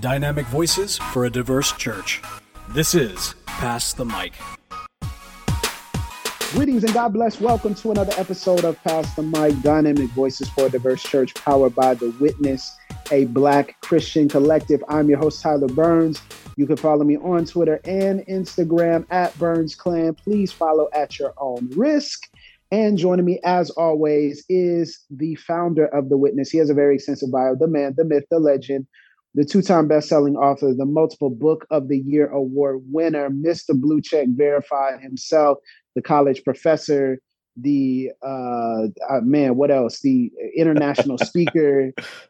Dynamic voices for a diverse church. This is Pass the Mic. Greetings and God bless. Welcome to another episode of Pass the Mic, Dynamic Voices for a Diverse Church, powered by The Witness, a Black Christian collective. I'm your host, Tyler Burns. You can follow me on Twitter and Instagram at Burns Clan. Please follow at your own risk. And joining me, as always, is the founder of The Witness. He has a very extensive bio, the man, the myth, the legend, the two-time best-selling author, the multiple Book of the Year award winner, Mr. Blue Check Verified himself, the college professor, the what else? The international speaker,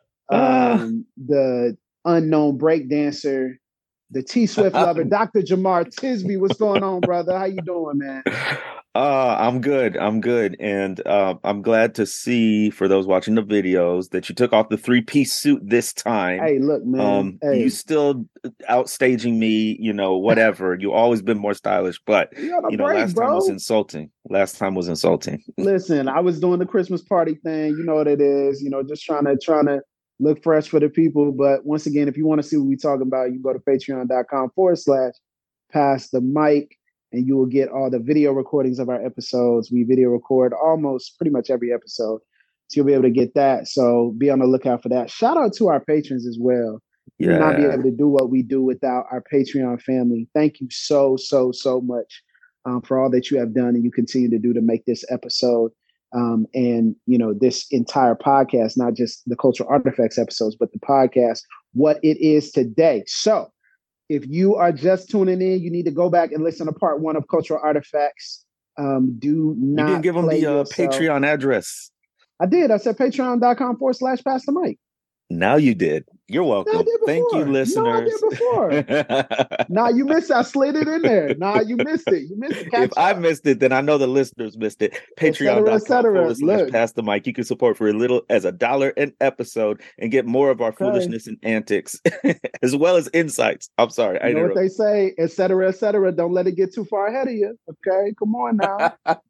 the unknown breakdancer, the T-Swift lover, Dr. Jamar Tisby. What's going on, brother? How you doing, man? I'm good. And I'm glad to see, for those watching the videos, that you took off the three-piece suit this time. Hey, look, man. You still outstaging me, whatever. You always been more stylish, but last time was insulting. Listen, I was doing the Christmas party thing. You know what it is, just trying to look fresh for the people. But once again, if you want to see what we talking about, you go to patreon.com/pass the mic. And you will get all the video recordings of our episodes. We video record almost pretty much every episode. So you'll be able to get that. So be on the lookout for that. Shout out to our patrons as well. We would not be able to do what we do without our Patreon family. Thank you so much for all that you have done and you continue to do to make this episode and this entire podcast, not just the Cultural Artifacts episodes, but the podcast, what it is today. So if you are just tuning in, you need to go back and listen to part 1 of Cultural Artifacts. Do not. You didn't give them the Patreon address. I did. I said patreon.com/pass the mic. Now you did. You're welcome. Thank you, listeners. No, I did before. Nah, you missed it. I slid it in there. Nah, you missed it. If I missed it, then I know the listeners missed it. Patreon.com/pass the mic. You can support for as little as $1 an episode and get more of our foolishness and antics, as well as insights. I'm sorry. You know what they say, et cetera, et cetera. Don't let it get too far ahead of you. Okay, come on now.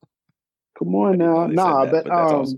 Nah, but awesome.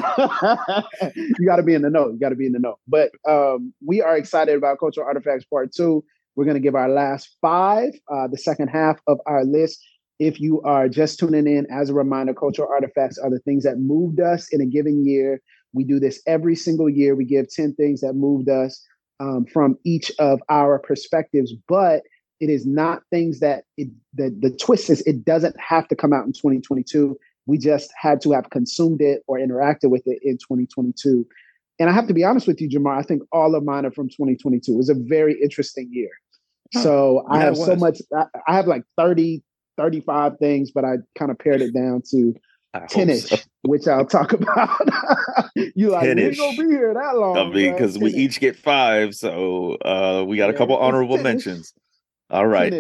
You got to be in the know. But we are excited about Cultural Artifacts Part 2. We're going to give our last 5, the second half of our list. If you are just tuning in, as a reminder, Cultural Artifacts are the things that moved us in a given year. We do this every single year. We give 10 things that moved us from each of our perspectives. But it is not things that the twist is it doesn't have to come out in 2022. We just had to have consumed it or interacted with it in 2022. And I have to be honest with you, Jamar, I think all of mine are from 2022. It was a very interesting year. So I have so much, I have like 30, 35 things, but I kind of pared it down to 10-ish, which I'll talk about. You like, we ain't gonna be here that long. I mean, because we each get 5. So we got a couple honorable mentions. All right.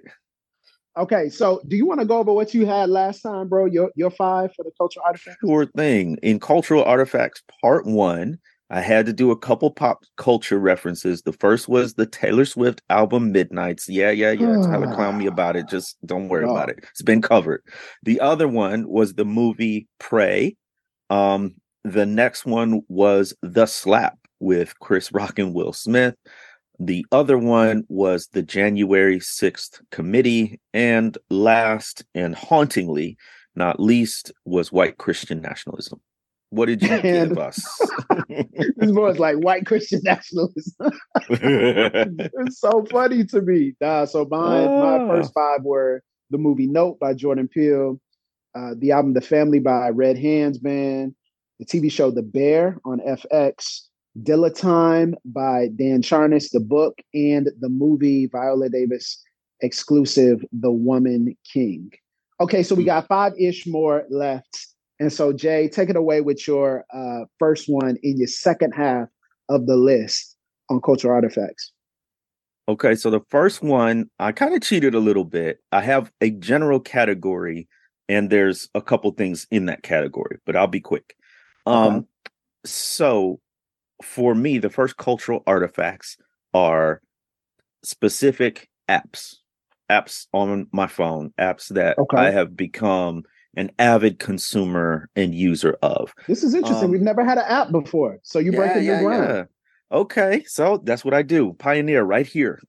Okay, so do you want to go over what you had last time, bro? Your 5 for the Cultural Artifacts? Sure thing. In Cultural Artifacts Part 1, I had to do a couple pop culture references. The first was the Taylor Swift album Midnights. Yeah. Tyler clown me about it. Just don't worry about it. It's been covered. The other one was the movie Prey. The next one was The Slap with Chris Rock and Will Smith. The other one was the January 6th committee. And last and hauntingly, not least, was white Christian nationalism. What did you give us? This was like white Christian nationalism. It's so funny to me. So my first 5 were the movie Nope by Jordan Peele, the album The Family by Red Hands Band, the TV show The Bear on FX, Dilla Time by Dan Charnas, the book, and the movie Viola Davis exclusive, The Woman King. Okay, so we got 5-ish more left. And so, Jay, take it away with your first one in your second half of the list on Cultural Artifacts. Okay, so the first one, I kind of cheated a little bit. I have a general category, and there's a couple things in that category, but I'll be quick. Okay. So for me, the first cultural artifacts are specific apps on my phone, apps that I have become an avid consumer and user of. This is interesting. We've never had an app before. So you're breaking new ground. Okay, so that's what I do. Pioneer right here.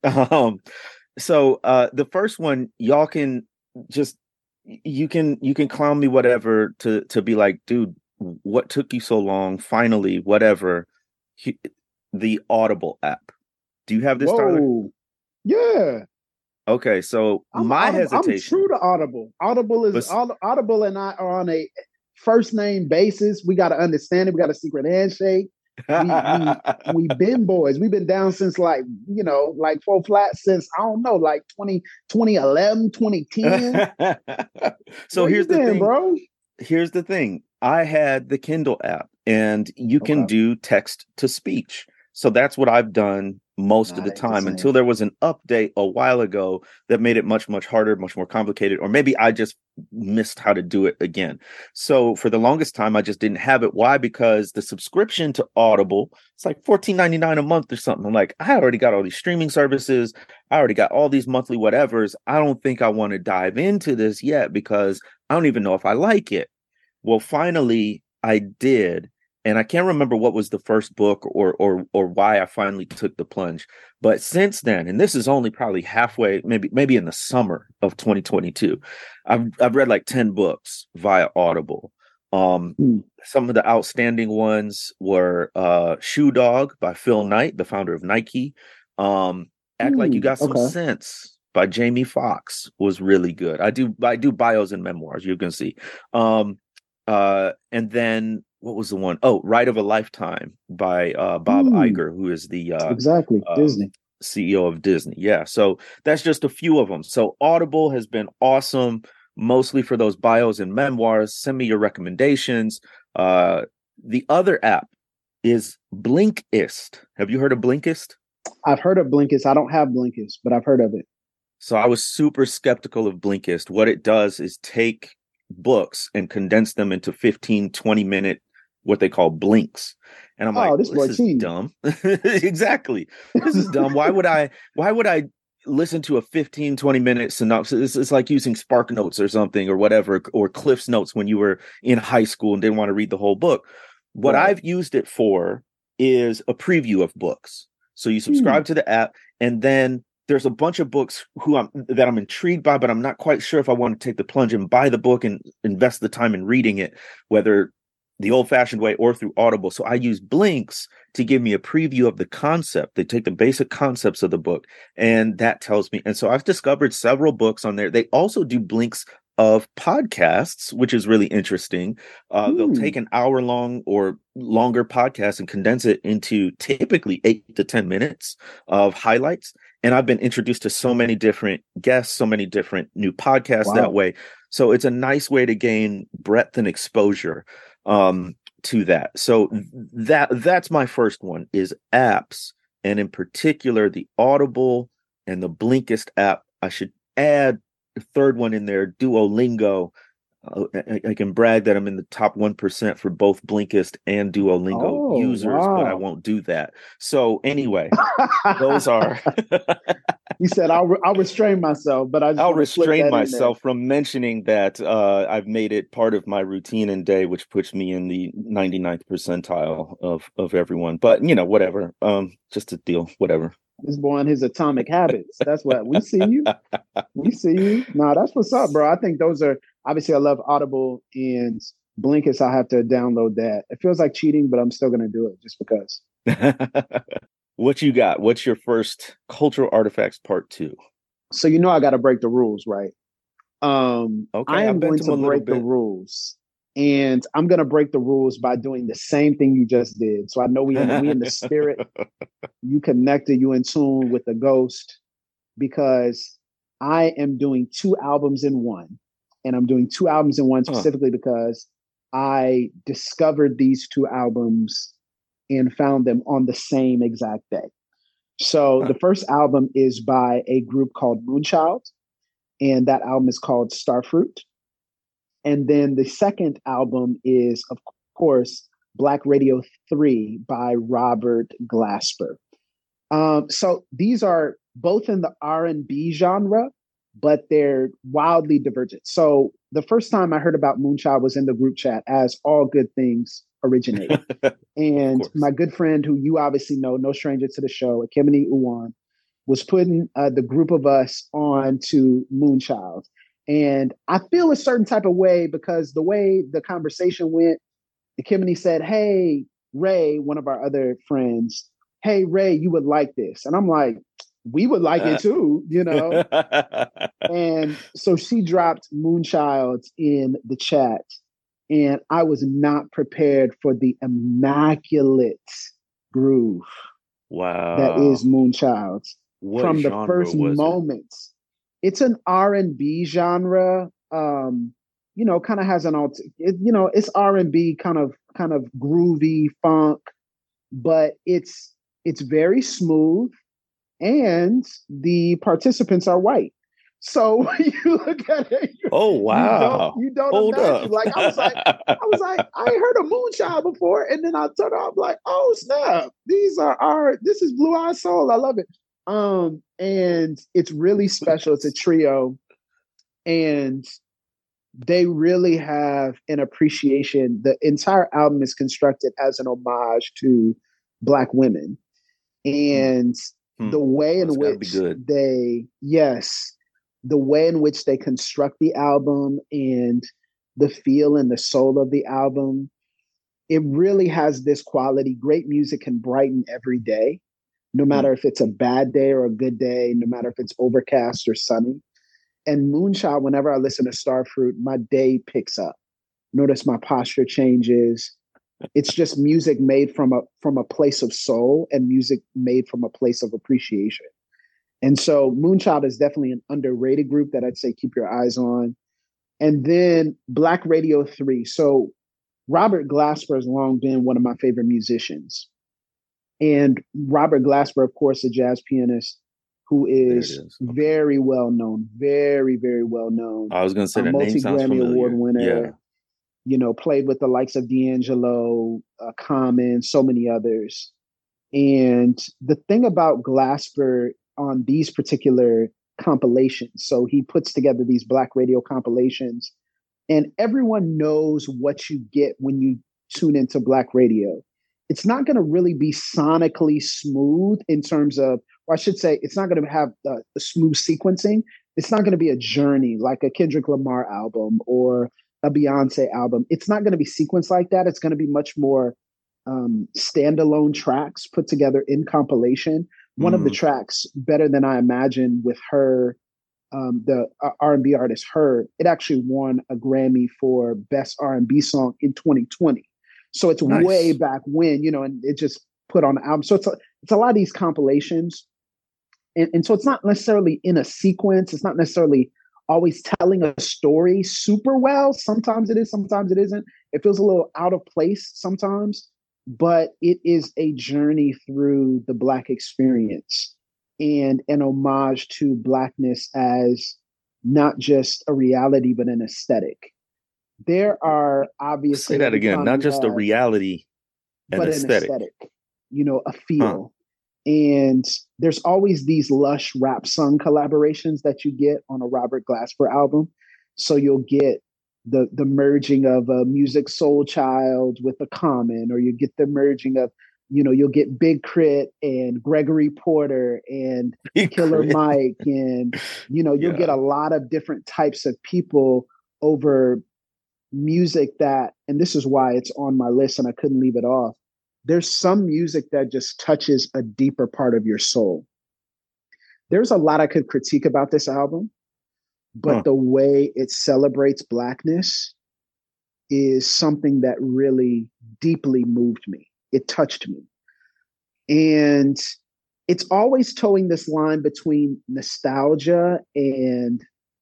The first one, y'all can just you can clown me whatever to be like, dude, what took you so long? Finally, whatever. He- the Audible app. Do you have this, Tyler? Whoa. Yeah. Okay, so I'm my Audible. I'm hesitation true to Audible. Audible is was Audible and I are on a first name basis. We got to understand it. We got a secret handshake. We been boys. We've been down since like four flats since I don't know, like 2011, 2010. So Where you here's the been, thing. bro? Here's the thing. I had the Kindle app and you can Okay. do text to speech. So that's what I've done most of Nah, the that ain't the time same. until there was an update a while ago that made it much, much harder, much more complicated, or maybe I just missed how to do it again. So for the longest time, I just didn't have it. Why? Because the subscription to Audible, it's like $14.99 a month or something. I'm like, I already got all these streaming services. I already got all these monthly whatevers. I don't think I want to dive into this yet because I don't even know if I like it. Well, finally I did, and I can't remember what was the first book or why I finally took the plunge. But since then, and this is only probably halfway, maybe in the summer of 2022, I've read like 10 books via Audible. Hmm. Some of the outstanding ones were Shoe Dog by Phil Knight, the founder of Nike. Act Like You Got Some Okay. Sense by Jamie Foxx was really good. I do bios and memoirs, you can see. And then what was the one? Oh, Ride of a Lifetime by Bob Hmm. Iger, who is the Exactly. Disney. CEO of Disney. Yeah, so that's just a few of them. So Audible has been awesome, mostly for those bios and memoirs. Send me your recommendations. The other app is Blinkist. Have you heard of Blinkist? I've heard of Blinkist. I don't have Blinkist, but I've heard of it. So I was super skeptical of Blinkist. What it does is take books and condense them into 15, 20-minute, what they call blinks. And I'm like, Oh, this well, this boy is cheating. dumb. Exactly. This is dumb. Why would I listen to a 15, 20-minute synopsis? It's like using Spark Notes or something or whatever, or Cliff's Notes when you were in high school and didn't want to read the whole book. What Right. I've used it for is a preview of books. So you subscribe to the app, and then there's a bunch of books that I'm intrigued by, but I'm not quite sure if I want to take the plunge and buy the book and invest the time in reading it, whether the old-fashioned way or through Audible. So I use Blinks to give me a preview of the concept. They take the basic concepts of the book, and that tells me. And so I've discovered several books on there. They also do Blinks of podcasts, which is really interesting. They'll take an hour long or longer podcast and condense it into typically 8 to 10 minutes of highlights. And I've been introduced to so many different guests, so many different new podcasts that Wow. way. So it's a nice way to gain breadth and exposure to that. So that's my first one is apps, and in particular the Audible and the Blinkist app. I should add the third one in there, Duolingo. I can brag that I'm in the top 1% for both Blinkist and Duolingo Oh, users, but I wow. won't do that. So anyway, those are He said, I'll restrain myself, but I just I'll want to slip restrain that in there. myself from mentioning that I've made it part of my routine and day, which puts me in the 99th percentile of everyone. But whatever. Just a deal, whatever. This boy and his atomic habits. That's what we see you. We see you. No, that's what's up, bro. I think those are obviously I love Audible and Blinkist. I have to download that. It feels like cheating, but I'm still gonna do it just because. What you got? What's your first cultural artifacts part two? So I gotta break the rules, right? I Okay, I am bent going them to a little break the bit. rules. And I'm gonna break the rules by doing the same thing you just did. So I know we in the spirit. You connected, you in tune with the ghost because I am doing two albums in one. And I'm doing two albums in one Huh. specifically because I discovered these two albums and found them on the same exact day. So Huh. the first album is by a group called Moonchild, and that album is called Starfruit. And then the second album is, of course, Black Radio 3 by Robert Glasper. So these are both in the R&B genre, but they're wildly divergent. So the first time I heard about Moonchild was in the group chat, as all good things originate. And my good friend, who you obviously know, no stranger to the show, Ekemini Uwan, was putting the group of us on to Moonchild. And I feel a certain type of way because the way the conversation went, Ekemini said, "Hey, Ray," one of our other friends, "Hey, Ray, you would like this." And I'm like, we would like it too, you know? And so she dropped Moonchild in the chat. And I was not prepared for the immaculate groove that is Moonchild. From the first moments. It's an R&B genre. You know, kind of has it's R&B kind of groovy funk, but it's very smooth, and the participants are white. So you look at it. Oh wow! You don't imagine. Like I was like, I heard a Moonchild before, and then I turned off like, oh snap! This is Blue Eye Soul. I love it. And it's really special. It's a trio, and they really have an appreciation. The entire album is constructed as an homage to Black women, and the way in which the way in which they construct the album and the feel and the soul of the album, it really has this quality. Great music can brighten every day, no matter if it's a bad day or a good day, no matter if it's overcast or sunny. And Moonchild, whenever I listen to Starfruit, my day picks up. Notice my posture changes. It's just music made from a place of soul and music made from a place of appreciation. And so Moonchild is definitely an underrated group that I'd say keep your eyes on. And then Black Radio 3. So Robert Glasper has long been one of my favorite musicians. And Robert Glasper, of course, a jazz pianist who is very well known, very, very well known. I was going to say the name sounds multi-Grammy familiar. award winner. Yeah. You know, played with the likes of D'Angelo, Common, so many others. And the thing about Glasper on these particular compilations, so he puts together these Black Radio compilations, and everyone knows what you get when you tune into Black Radio. It's not going to really be sonically smooth in terms of, or I should say, it's not going to have a smooth sequencing. It's not going to be a journey like a Kendrick Lamar album or a Beyonce album. It's not going to be sequenced like that. It's going to be much more standalone tracks put together in compilation. One of the tracks, Better Than I Imagined, with her, the R&B artist Her, it actually won a Grammy for Best R&B Song in 2020. So it's way back when, you know, and it just put on the album. So it's a lot of these compilations. And so it's not necessarily in a sequence. It's not necessarily always telling a story super well. Sometimes it is, sometimes it isn't. It feels a little out of place sometimes, but it is a journey through the Black experience and an homage to Blackness as not just a reality, but an aesthetic. There are obviously— Say that again, not just a reality, but an aesthetic, you know, a feel. And there's always these lush rap song collaborations that you get on a Robert Glasper album. So you'll get the merging of a Music Soul Child with a Common, or you get the merging of, you know, you'll get Big Crit and Gregory Porter and Killer Mike, and, you know, you'll get a lot of different types of people over music that, and this is why it's on my list and I couldn't leave it off. There's some music that just touches a deeper part of your soul. There's a lot I could critique about this album, but the way it celebrates Blackness is something that really deeply moved me. It touched me. And it's always towing this line between nostalgia and,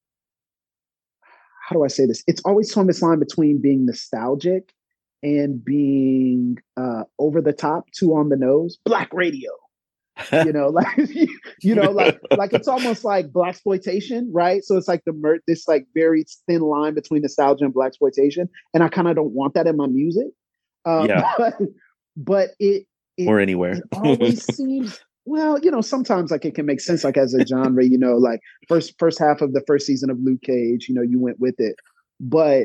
how do I say this? It's always towing this line between being nostalgic and being over the top, too on the nose. Black Radio, you know, like you know, like it's almost like Blaxploitation, right? So it's like this like very thin line between nostalgia and Blaxploitation, and I kind of don't want that in my music. But it or anywhere. it always seems Well, sometimes like it can make sense, like as a genre, like first half of the first season of Luke Cage, you went with it, but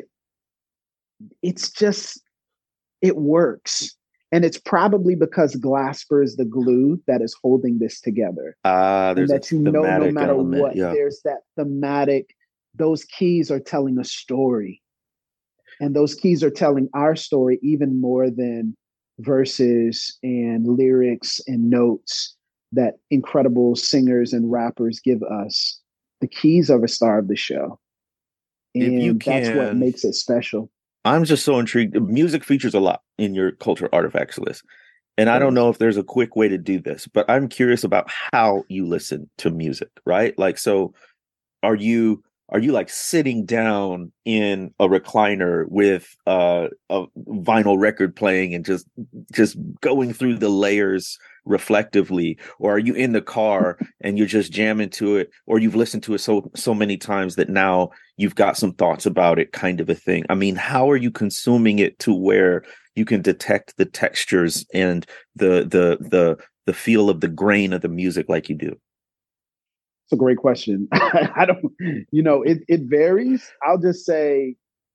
it's just it works, and it's probably because Glasper is the glue that is holding this together. There's and that no matter element. What, there's that thematic. Those keys are telling a story, and those keys are telling our story even more than verses and lyrics and notes that incredible singers and rappers give us. The keys are the star of the show. And that's what makes it special. I'm just so intrigued. Music features a lot in your cultural artifacts list. And I don't know if there's a quick way to do this, but I'm curious about how you listen to music, right? Like, so are you like sitting down in a recliner with a vinyl record playing and just going through the layers reflectively, or are you in the car and you're just jamming to it, or you've listened to it so many times that now you've got some thoughts about it, kind of a thing? I mean, how are you consuming it to where you can detect the textures and the feel of the grain of the music like you do? It's a great question. I don't, it varies. I'll just say,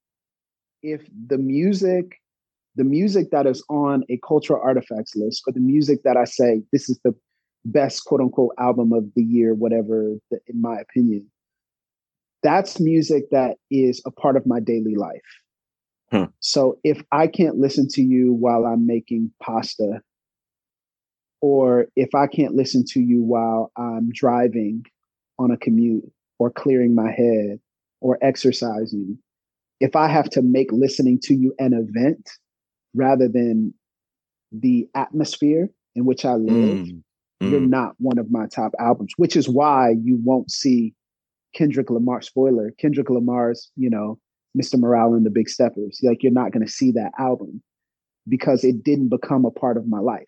if the music that is on a cultural artifacts list, or the music that I say, this is the best quote unquote album of the year, whatever, in my opinion, that's music that is a part of my daily life. So if I can't listen to you while I'm making pasta, or if I can't listen to you while I'm driving on a commute, or clearing my head, or exercising, if I have to make listening to you an event rather than the atmosphere in which I live, you're not one of my top albums, which is why you won't see Kendrick Lamar, spoiler, Kendrick Lamar's, Mr. Morale and the Big Steppers. Like, you're not going to see that album because it didn't become a part of my life.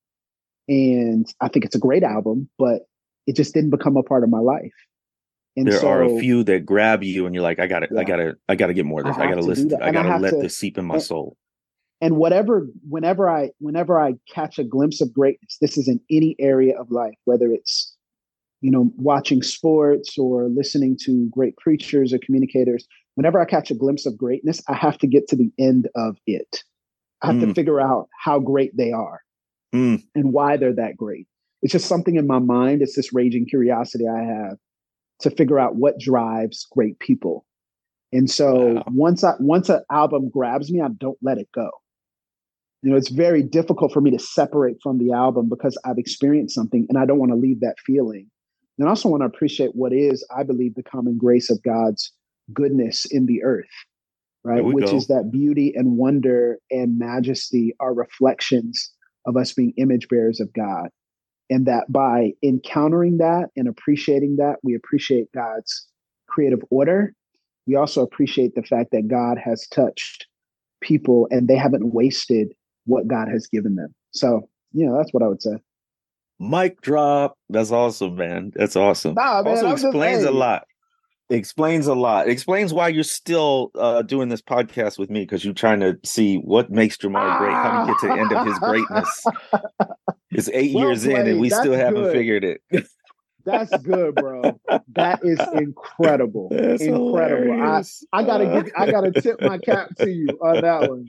And I think it's a great album, but it just didn't become a part of my life. And there are a few that grab you and you're like, I gotta get more of this. I gotta listen to, I gotta let this seep in my soul. And whenever I catch a glimpse of greatness, this is in any area of life, whether it's, watching sports or listening to great preachers or communicators, whenever I catch a glimpse of greatness, I have to get to the end of it. I have to figure out how great they are and why they're that great. It's just something in my mind. It's this raging curiosity I have to figure out what drives great people. And so once an album grabs me, I don't let it go. It's very difficult for me to separate from the album because I've experienced something and I don't want to leave that feeling. And I also want to appreciate what is, I believe, the common grace of God's goodness in the earth, right? Which is that beauty and wonder and majesty are reflections of us being image bearers of God. And that by encountering that and appreciating that, we appreciate God's creative order. We also appreciate the fact that God has touched people and they haven't wasted what God has given them. So, that's what I would say. Mic drop. That's awesome, man. That's awesome. Nah, man, also explains a lot. Explains a lot. Explains why you're still doing this podcast with me, because you're trying to see what makes Jamar great, how do you get to the end of his greatness. It's 8 years in and we still haven't figured it. That's good, bro. That is incredible. That's incredible. I gotta tip my cap to you on that one.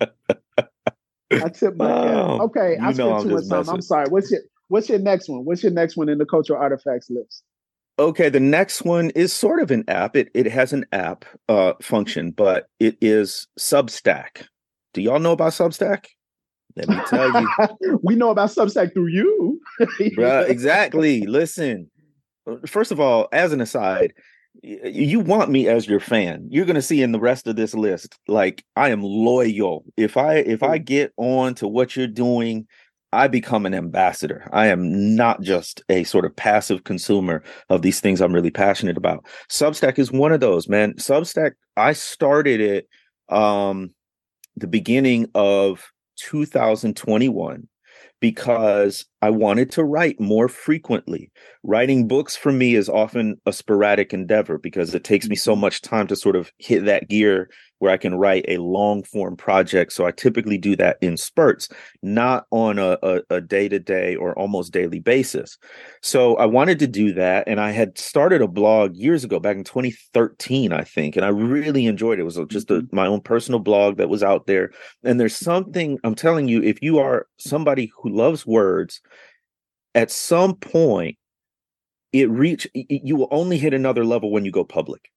I tip my cap. Okay, I spent too much time. I'm sorry. What's your next one? What's your next one in the cultural artifacts list? Okay, the next one is sort of an app. It has an app function, but it is Substack. Do y'all know about Substack? Let me tell you. We know about Substack through you. Exactly. Listen, first of all, as an aside, you want me as your fan. You're going to see in the rest of this list, like, I am loyal. If I get on to what you're doing, I become an ambassador. I am not just a sort of passive consumer of these things I'm really passionate about. Substack is one of those, man. Substack, I started it the beginning of 2021 because I wanted to write more frequently. Writing books for me is often a sporadic endeavor because it takes me so much time to sort of hit that gear where I can write a long form project. So I typically do that in spurts, not on a day-to-day or almost daily basis. So I wanted to do that. And I had started a blog years ago, back in 2013, I think, and I really enjoyed it. It was just my own personal blog that was out there. And there's something, I'm telling you, if you are somebody who loves words, at some point, you will only hit another level when you go public.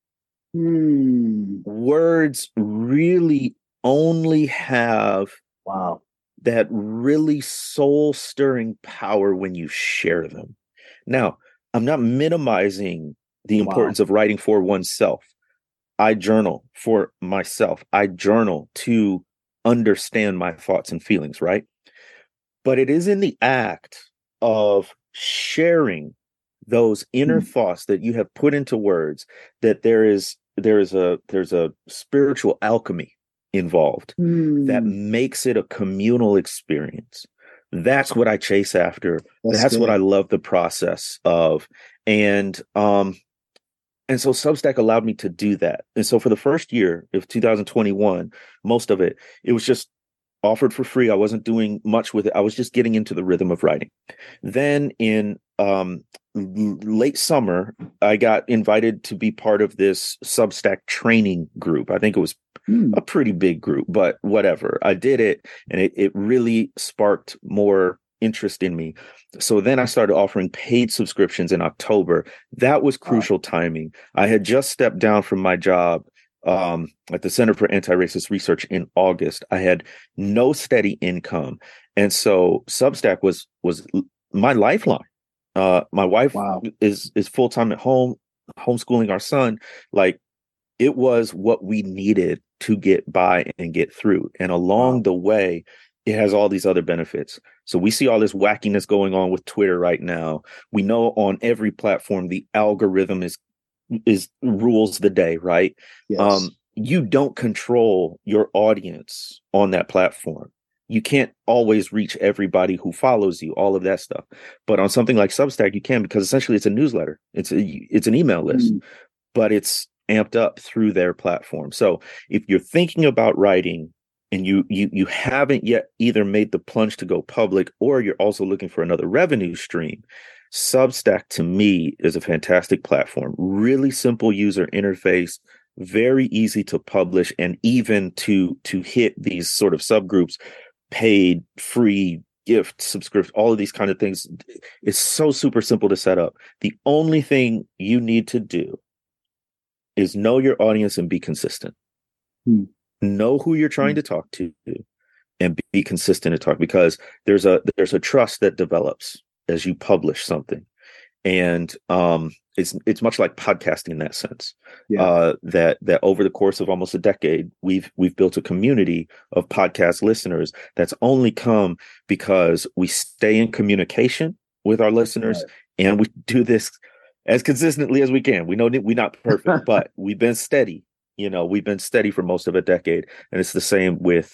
Words really only have that really soul-stirring power when you share them. Now, I'm not minimizing the importance of writing for oneself. I journal for myself. I journal to understand my thoughts and feelings, right? But it is in the act of sharing those inner thoughts that you have put into words that there's a spiritual alchemy involved that makes it a communal experience. That's what I chase after. That's what I love the process of. And so Substack allowed me to do that. And so for the first year of 2021, most of it was just offered for free. I wasn't doing much with it. I was just getting into the rhythm of writing. Then in late summer, I got invited to be part of this Substack training group. I think it was a pretty big group, but whatever. I did it, and it really sparked more interest in me. So then I started offering paid subscriptions in October. That was crucial timing. I had just stepped down from my job at the Center for Anti-Racist Research in August. I had no steady income. And so Substack was my lifeline. My wife is full-time at home, homeschooling our son. Like, it was what we needed to get by and get through. And along the way, it has all these other benefits. So we see all this wackiness going on with Twitter right now. We know on every platform, the algorithm is rules the day, right? Yes. You don't control your audience on that platform. You can't always reach everybody who follows you, all of that stuff. But on something like Substack, you can, because essentially it's a newsletter. It's an email list, but it's amped up through their platform. So if you're thinking about writing and you haven't yet either made the plunge to go public, or you're also looking for another revenue stream, Substack to me is a fantastic platform. Really simple user interface, very easy to publish, and even to hit these sort of subgroups, paid, free, gift, subscription, all of these kind of things. It's so super simple to set up. The only thing you need to do is know your audience and be consistent. Know who you're trying to talk to and be consistent to talk, because there's a trust that develops as you publish something. And it's much like podcasting in that sense. That over the course of almost a decade, we've built a community of podcast listeners that's only come because we stay in communication with our listeners, and we do this as consistently as we can. We know that we're not perfect, but we've been steady. We've been steady for most of a decade, and it's the same with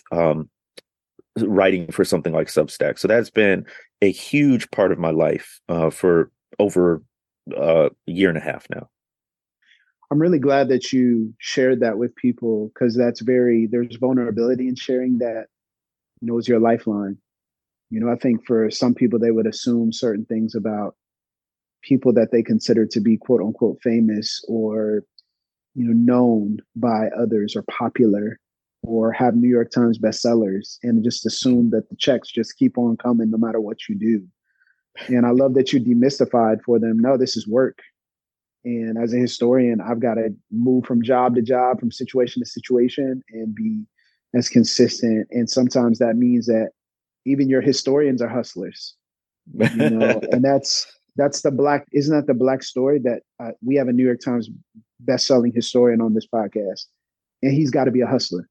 writing for something like Substack. So that's been a huge part of my life for over a year and a half now. I'm really glad that you shared that with people, because there's vulnerability in sharing that, is your lifeline. I think for some people, they would assume certain things about people that they consider to be quote unquote famous, or, known by others, or popular, or have New York Times bestsellers, and just assume that the checks just keep on coming no matter what you do. And I love that you demystified for them, no, this is work. And as a historian, I've got to move from job to job, from situation to situation, and be as consistent. And sometimes that means that even your historians are hustlers, and that's isn't that the Black story, that we have a New York Times best-selling historian on this podcast, and he's got to be a hustler.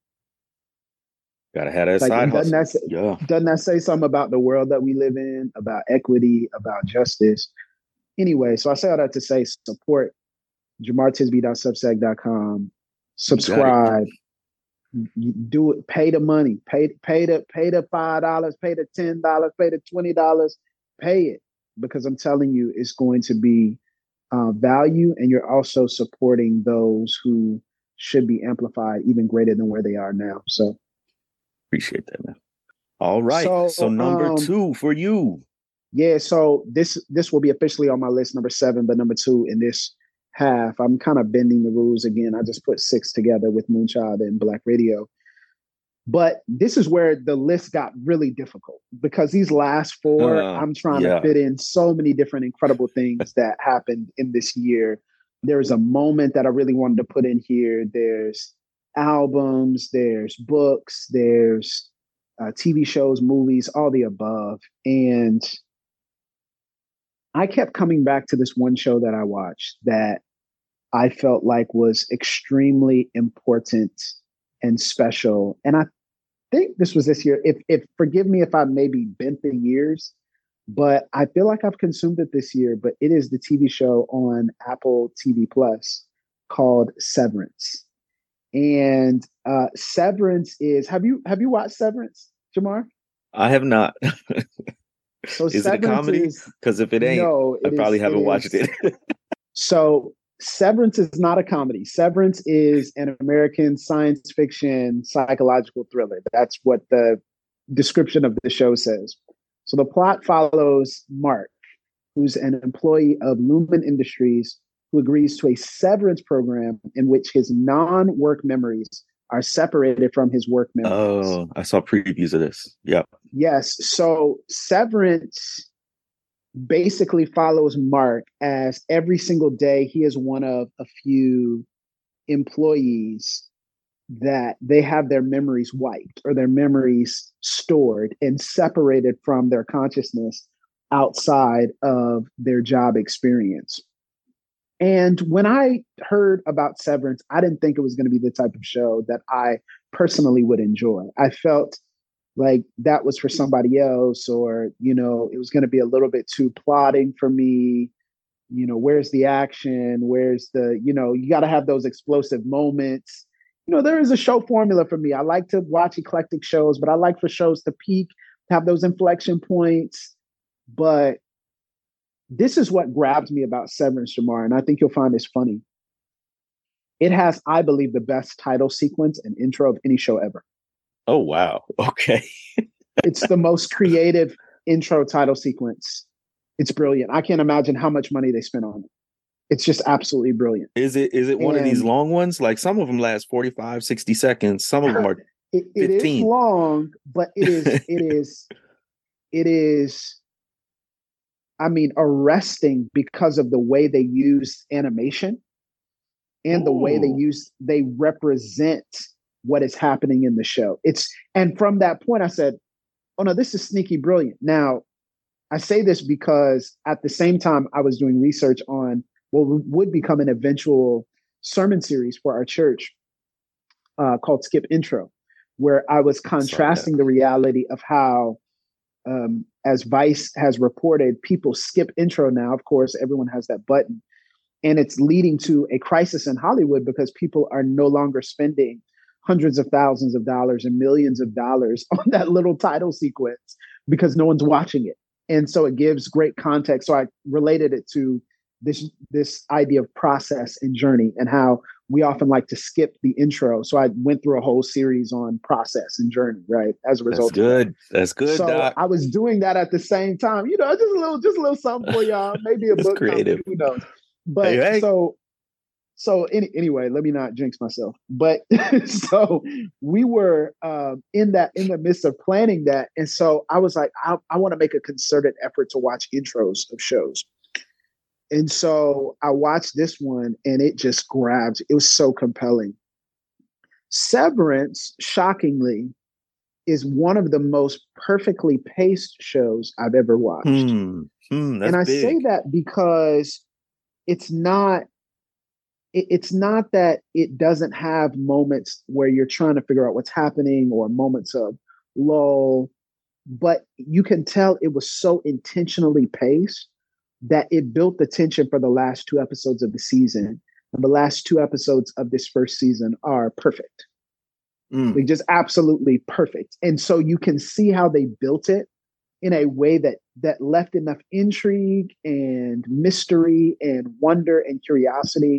Gotta have that side hustle. Doesn't that say something about the world that we live in, about equity, about justice? Anyway, so I say all that to say, support JamarTisby.substack.com. Subscribe. Do it. Pay the money. Pay the $5. Pay the $10. Pay the $20. Pay it, because I'm telling you, it's going to be value, and you're also supporting those who should be amplified even greater than where they are now. So appreciate that, man. All right. So number 2 for you. Yeah. So this will be officially on my list, number 7, but number 2 in this half. I'm kind of bending the rules again. I just put 6 together with Moonchild and Black Radio. But this is where the list got really difficult because these last 4, I'm trying to fit in so many different incredible things that happened in this year. There's a moment that I really wanted to put in here. There's albums, there's books, there's TV shows, movies, all the above. And I kept coming back to this one show that I watched that I felt like was extremely important and special. And I think this was this year. If forgive me if I maybe bent the years, but I feel like I've consumed it this year. But it is the TV show on Apple TV Plus called Severance. And Severance is have you watched Severance, Jamar? I have not. So is it a comedy? Because if it ain't, no, I probably haven't watched it. So Severance is not a comedy. Severance is an American science fiction psychological thriller. That's what the description of the show says. So the plot follows Mark, who's an employee of Lumen Industries, who agrees to a severance program in which his non-work memories are separated from his work memories. Oh, I saw previews of this. Yep. Yes. So Severance basically follows Mark as every single day he is one of a few employees that they have their memories wiped or their memories stored and separated from their consciousness outside of their job experience. And when I heard about Severance, I didn't think it was going to be the type of show that I personally would enjoy. I felt like that was for somebody else, or, it was going to be a little bit too plotting for me. Where's the action? Where's the, you got to have those explosive moments. There is a show formula for me. I like to watch eclectic shows, but I like for shows to peak, have those inflection points. But this is what grabs me about Severance, Jamar, and I think you'll find this funny. It has, I believe, the best title sequence and intro of any show ever. Oh, wow. Okay. It's the most creative intro title sequence. It's brilliant. I can't imagine how much money they spent on it. It's just absolutely brilliant. Is it one of these long ones? Like some of them last 45, 60 seconds. Some of them are 15. It is long, but it is, arresting because of the way they use animation and the way they represent what is happening in the show. And from that point, I said, oh no, this is sneaky brilliant. Now, I say this because at the same time, I was doing research on what would become an eventual sermon series for our church called Skip Intro, where I was contrasting the reality of how, as Vice has reported, people skip intro now. Of course, everyone has that button. And it's leading to a crisis in Hollywood because people are no longer spending hundreds of thousands of dollars and millions of dollars on that little title sequence because no one's watching it. And so it gives great context. So I related it to this idea of process and journey and how we often like to skip the intro. So I went through a whole series on process and journey, right? As a result. That's good. So Doc. I was doing that at the same time, just a little something for y'all, maybe a book, creative. Who knows? But hey. Anyway, let me not jinx myself. But so we were in the midst of planning that. And so I was like, I want to make a concerted effort to watch intros of shows. And so I watched this one and it just grabbed. It was so compelling. Severance, shockingly, is one of the most perfectly paced shows I've ever watched. And I say that because it's not that it doesn't have moments where you're trying to figure out what's happening or moments of lull, but you can tell it was so intentionally paced that it built the tension for the last 2 episodes of the season. And the last 2 episodes of this first season are perfect. Like just absolutely perfect. And so you can see how they built it in a way that left enough intrigue and mystery and wonder and curiosity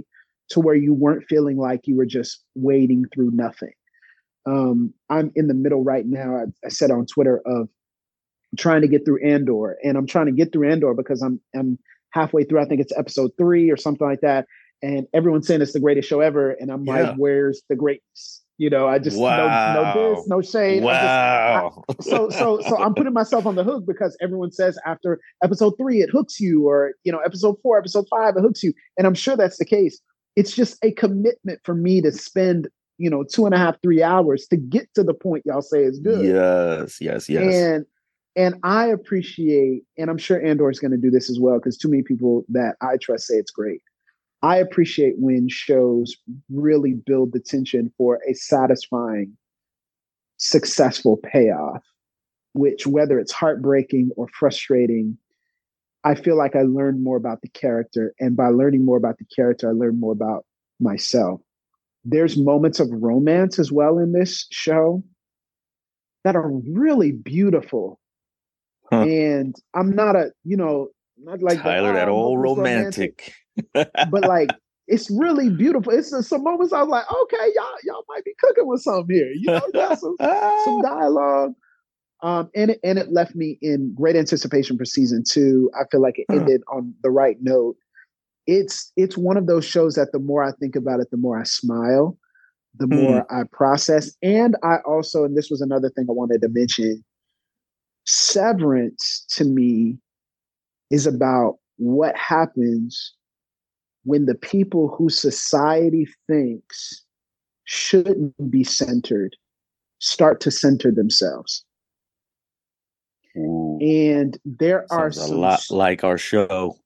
to where you weren't feeling like you were just wading through nothing. I'm in the middle right now. I said on Twitter of trying to get through Andor, and I'm trying to get through Andor because I'm halfway through. I think it's episode 3 or something like that. And everyone's saying it's the greatest show ever. And I'm like, where's the greatness? I just no diss, no shade. Wow. So I'm putting myself on the hook because everyone says after episode 3 it hooks you, or episode 4, episode 5 it hooks you, and I'm sure that's the case. It's just a commitment for me to spend 2.5, 3 hours to get to the point y'all say is good. Yes. And I appreciate, and I'm sure Andor is going to do this as well, because too many people that I trust say it's great. I appreciate when shows really build the tension for a satisfying, successful payoff, which, whether it's heartbreaking or frustrating, I feel like I learned more about the character. And by learning more about the character, I learned more about myself. There's moments of romance as well in this show that are really beautiful. Huh. And I'm not not like Tyler, that old romantic. But like, it's really beautiful. It's some moments I was like, okay, y'all might be cooking with something here. Got some dialogue. And it left me in great anticipation for season 2. I feel like it ended on the right note. It's one of those shows that the more I think about it, the more I smile, the more I process. And I also, and this was another thing I wanted to mention, Severance to me is about what happens when the people who society thinks shouldn't be centered start to center themselves. Ooh. And there are a lot like our show.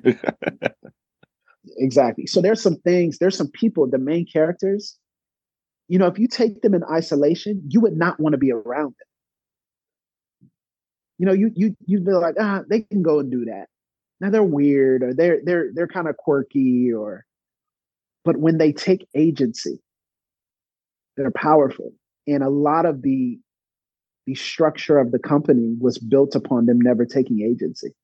Exactly. So there's some people, the main characters, if you take them in isolation, you would not want to be around them. You'd be like, they can go and do that. Now they're weird, or they're kind of quirky, but when they take agency, they're powerful. And a lot of the structure of the company was built upon them never taking agency.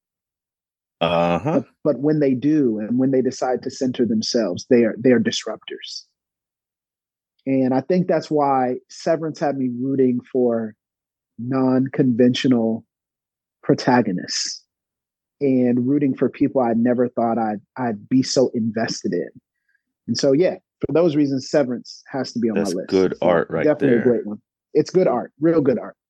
But when they do, and when they decide to center themselves, they are disruptors. And I think that's why Severance had me rooting for non-conventional protagonists and rooting for people I never thought I'd be so invested in. And so, for those reasons, Severance has to be on my list. That's good art right definitely there. Definitely a great one. It's good art, real good art.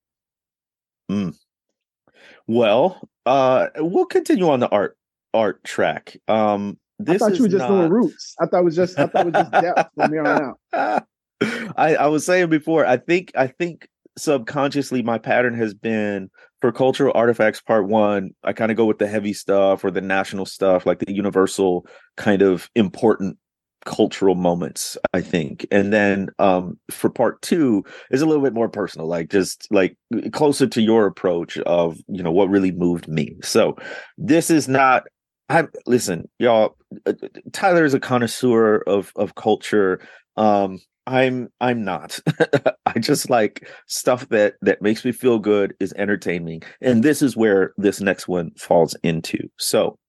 Well, we'll continue on the art track. I thought you were just doing roots. I thought it was just depth from here on out. I was saying before, I think subconsciously my pattern has been for Cultural Artifacts Part 1, I kind of go with the heavy stuff or the national stuff, like the universal kind of important cultural moments, I think. And then for Part 2 is a little bit more personal, like just like closer to your approach of what really moved me. So this is not, listen, y'all, Tyler is a connoisseur of culture. I'm not. I just like stuff that makes me feel good, is entertaining, and this is where this next one falls into. So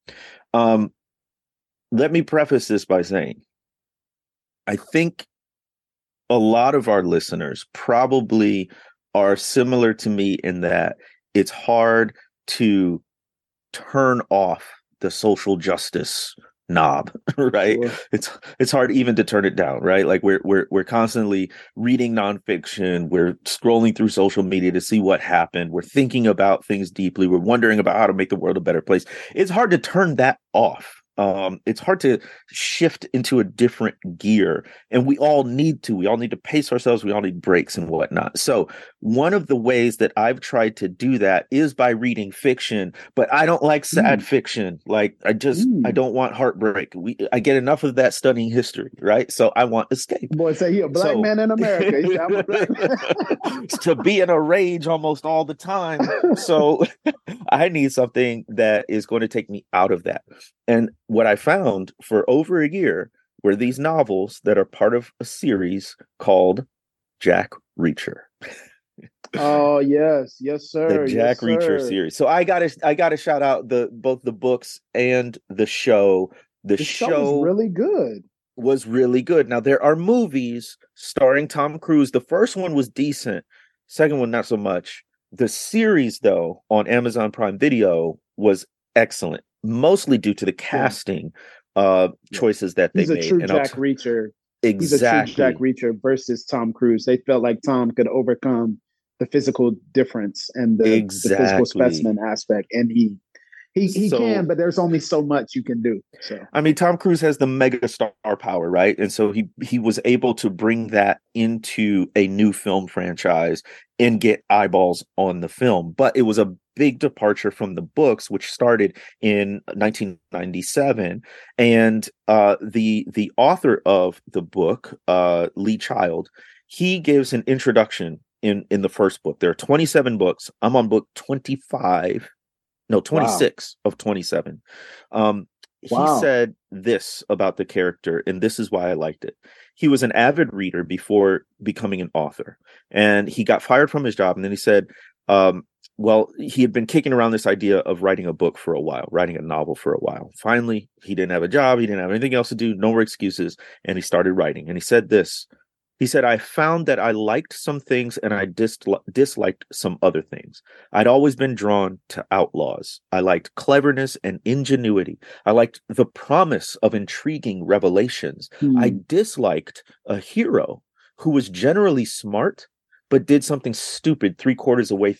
let me preface this by saying I think a lot of our listeners probably are similar to me in that it's hard to turn off the social justice knob, right? Sure. It's hard even to turn it down, right? Like we're constantly reading nonfiction, we're scrolling through social media to see what happened, we're thinking about things deeply, we're wondering about how to make the world a better place. It's hard to turn that off. It's hard to shift into a different gear, and we all need to pace ourselves. We all need breaks and whatnot. So one of the ways that I've tried to do that is by reading fiction, but I don't like sad fiction. Like I don't want heartbreak. I get enough of that studying history, right? So I want escape. Boy, say you're a black man in America. To be in a rage almost all the time. So I need something that is going to take me out of that. And what I found for over a year were these novels that are part of a series called Jack Reacher. Oh yes, sir. The Jack Reacher series. So I gotta shout out both the books and the show. The show is really good. was really good. Now there are movies starring Tom Cruise. The first one was decent. Second one, not so much. The series, though, on Amazon Prime Video was excellent, mostly due to the casting choices that they made. He's a true Jack Reacher. Exactly. He's a true Jack Reacher versus Tom Cruise. They felt like Tom could overcome the physical difference and the physical specimen aspect, and he can, but there's only so much you can do. So I mean, Tom Cruise has the mega star power, right? And so he was able to bring that into a new film franchise and get eyeballs on the film. But it was a big departure from the books, which started in 1997. And the author of the book, Lee Child, he gives an introduction in the first book. There are 27 books. I'm on book 26 of 27. He said this about the character, and this is why I liked it. He was an avid reader before becoming an author, and he got fired from his job. And then he said, he had been kicking around this idea of writing a book for a while, writing a novel for a while. Finally, he didn't have a job. He didn't have anything else to do, no more excuses. And he started writing. And he said this. He said, I found that I liked some things and I disliked some other things. I'd always been drawn to outlaws. I liked cleverness and ingenuity. I liked the promise of intriguing revelations. I disliked a hero who was generally smart, but did something stupid three quarters of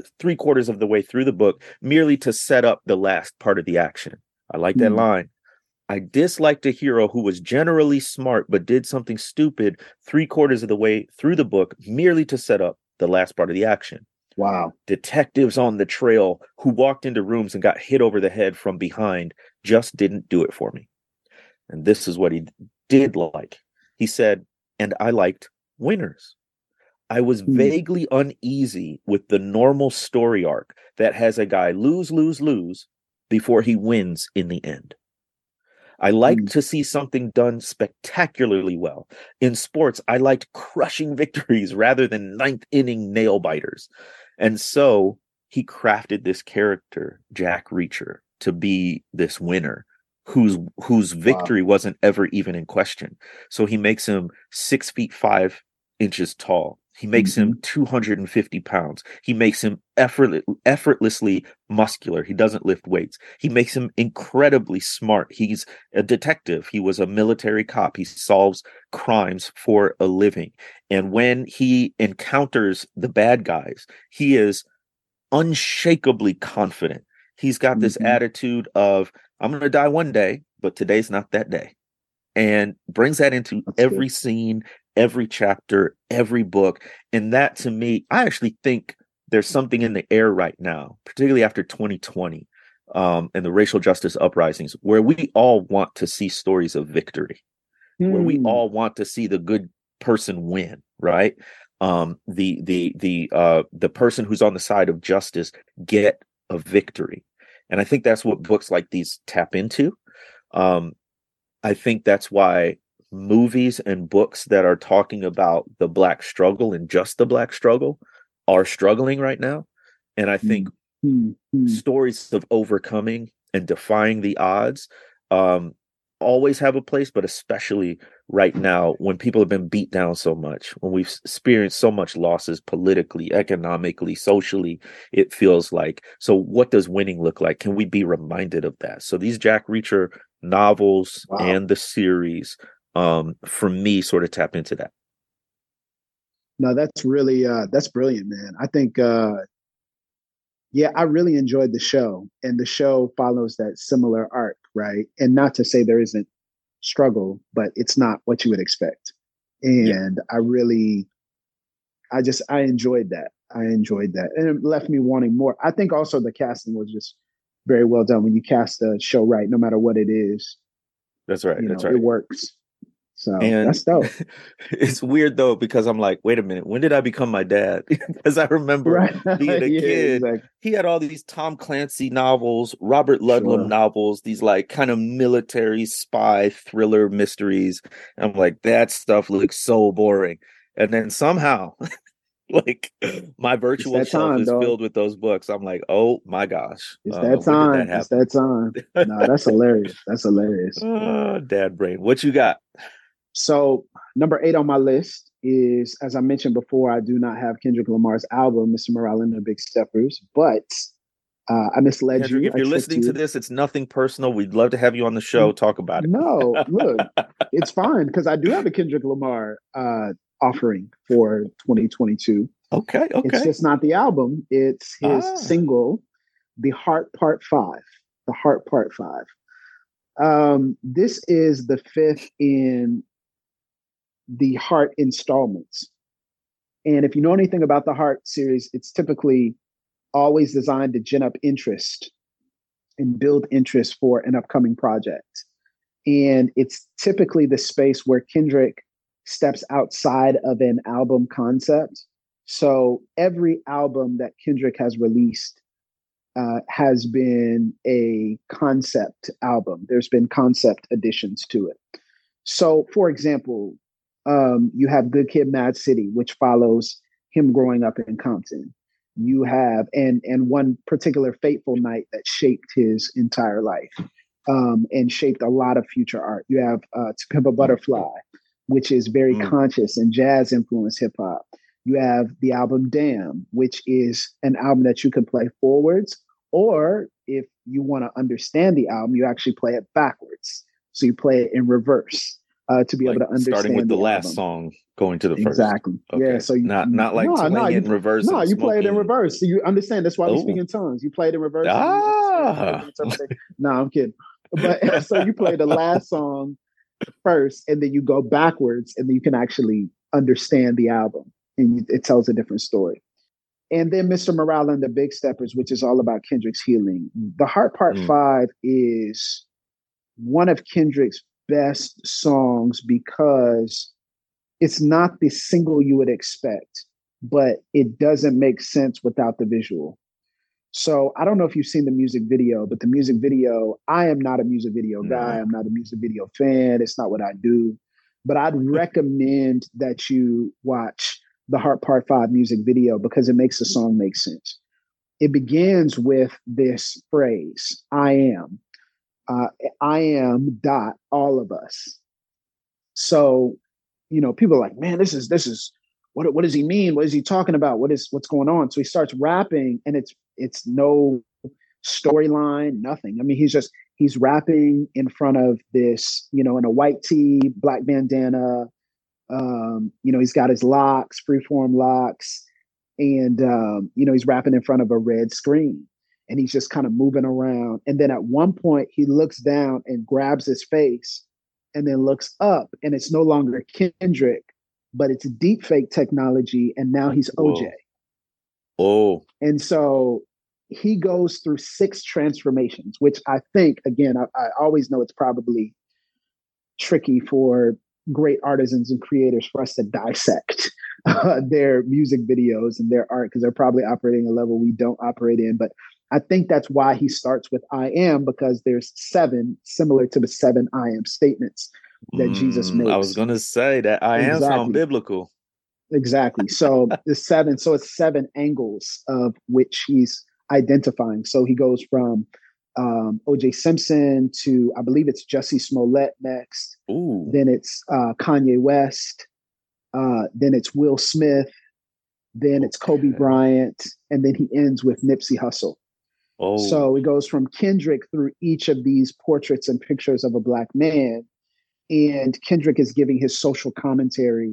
the way through the book, merely to set up the last part of the action. I like that line. I disliked a hero who was generally smart, but did something stupid three quarters of the way through the book, merely to set up the last part of the action. Wow. Detectives on the trail who walked into rooms and got hit over the head from behind just didn't do it for me. And this is what he did like. He said, and I liked winners. I was vaguely uneasy with the normal story arc that has a guy lose before he wins in the end. I liked to see something done spectacularly well. In sports, I liked crushing victories rather than ninth inning nail biters. And so he crafted this character, Jack Reacher, to be this winner whose victory wasn't ever even in question. So he makes him 6'5" tall. He makes him 250 pounds. He makes him effortlessly muscular. He doesn't lift weights. He makes him incredibly smart. He's a detective. He was a military cop. He solves crimes for a living. And when he encounters the bad guys, he is unshakably confident. He's got this attitude of, I'm going to die one day, but today's not that day. And brings that into every scene, every chapter, every book. And that, to me, I actually think there's something in the air right now, particularly after 2020 and the racial justice uprisings, where we all want to see stories of victory, where we all want to see the good person win, right? The person who's on the side of justice get a victory. And I think that's what books like these tap into. I think that's why movies and books that are talking about the Black struggle and just the Black struggle are struggling right now. And I think stories of overcoming and defying the odds always have a place, but especially right now when people have been beat down so much, when we've experienced so much losses politically, economically, socially, it feels like, so what does winning look like? Can we be reminded of that? So these Jack Reacher novels and the series, for me, sort of tap into that. No, that's really that's brilliant, man. I think I really enjoyed the show, and the show follows that similar arc, right? And not to say there isn't struggle, but it's not what you would expect. And I enjoyed that. And it left me wanting more. I think also the casting was just very well done. When you cast a show right, no matter what it is, that's right. It works. So and that's dope. It's weird though, because I'm like, wait a minute, when did I become my dad? Because I remember being a kid, exactly. He had all these Tom Clancy novels, Robert Ludlum novels, these like kind of military spy thriller mysteries. And I'm like, that stuff looks so boring. And then somehow Like my It's virtual that shelf time, is dog. filled with those books. I'm like, oh my gosh, It's that when did that time. It's happen? that time. No, that's hilarious. That's hilarious. Dad brain. What you got? So number 8 on my list is, as I mentioned before, I do not have Kendrick Lamar's album, Mr. Morale and the Big Steppers, but I misled Kendrick, you. if I you're tricked listening to you. this, it's nothing personal. We'd love to have you on the show. Talk about No, look, it. it's fine because I do have a Kendrick Lamar offering for 2022. Okay. It's just not the album. It's his Ah. single, The Heart Part 5. The Heart Part 5. This is the 5th in the Heart installments. And if you know anything about the Heart series, it's typically always designed to gin up interest and build interest for an upcoming project. And it's typically the space where Kendrick steps outside of an album concept. So every album that Kendrick has released has been a concept album. There's been concept additions to it. So, for example, you have Good Kid, Mad City, which follows him growing up in Compton. You have and one particular fateful night that shaped his entire life and shaped a lot of future art. You have To Pimp a Butterfly, which is very conscious and jazz influenced hip hop. You have the album Damn, which is an album that you can play forwards, or if you want to understand the album, you actually play it backwards. So you play it in reverse to be able to understand. Starting with the last album. song, going to the first. Exactly. Okay. Yeah. So you not like swinging it in reverse. No, you play it in reverse. So you understand. That's why we speak in tongues. You play it in reverse. No, I'm kidding. But so you play the last song first, and then you go backwards, and then you can actually understand the album, and it tells a different story. And then Mr. Morale and the Big Steppers, which is all about Kendrick's healing. The Heart Part 5 is one of Kendrick's best songs because it's not the single you would expect, but it doesn't make sense without the visual. So I don't know if you've seen the music video, but the music video, I am not a music video guy. I'm not a music video fan. It's not what I do. But I'd recommend that you watch the Heart Part 5 music video because it makes the song make sense. It begins with this phrase, I am dot all of us. So, you know, people are like, man, this is what does he mean? What is he talking about? What's going on? So he starts rapping and it's no storyline, nothing. I mean, he's rapping in front of this, you know, in a white tee, black bandana. You know, he's got his locks, freeform locks, and you know, he's rapping in front of a red screen. And he's just kind of moving around. And then at one point, he looks down and grabs his face and then looks up. And it's no longer Kendrick, but it's deep fake technology. And now he's OJ. Oh. And so he goes through 6 transformations, which I think, again, I always know it's probably tricky for great artisans and creators for us to dissect their music videos and their art because they're probably operating a level we don't operate in. But I think that's why he starts with I am, because there's 7 similar to the 7 I am statements that Jesus makes. I was going to say that I am sound biblical. Exactly. So it's 7 angles of which he's identifying. So he goes from OJ Simpson to, I believe it's Jussie Smollett next. Ooh. Then it's Kanye West. Then it's Will Smith. Then it's Kobe Bryant. And then he ends with Nipsey Hussle. Oh. So it goes from Kendrick through each of these portraits and pictures of a Black man. And Kendrick is giving his social commentary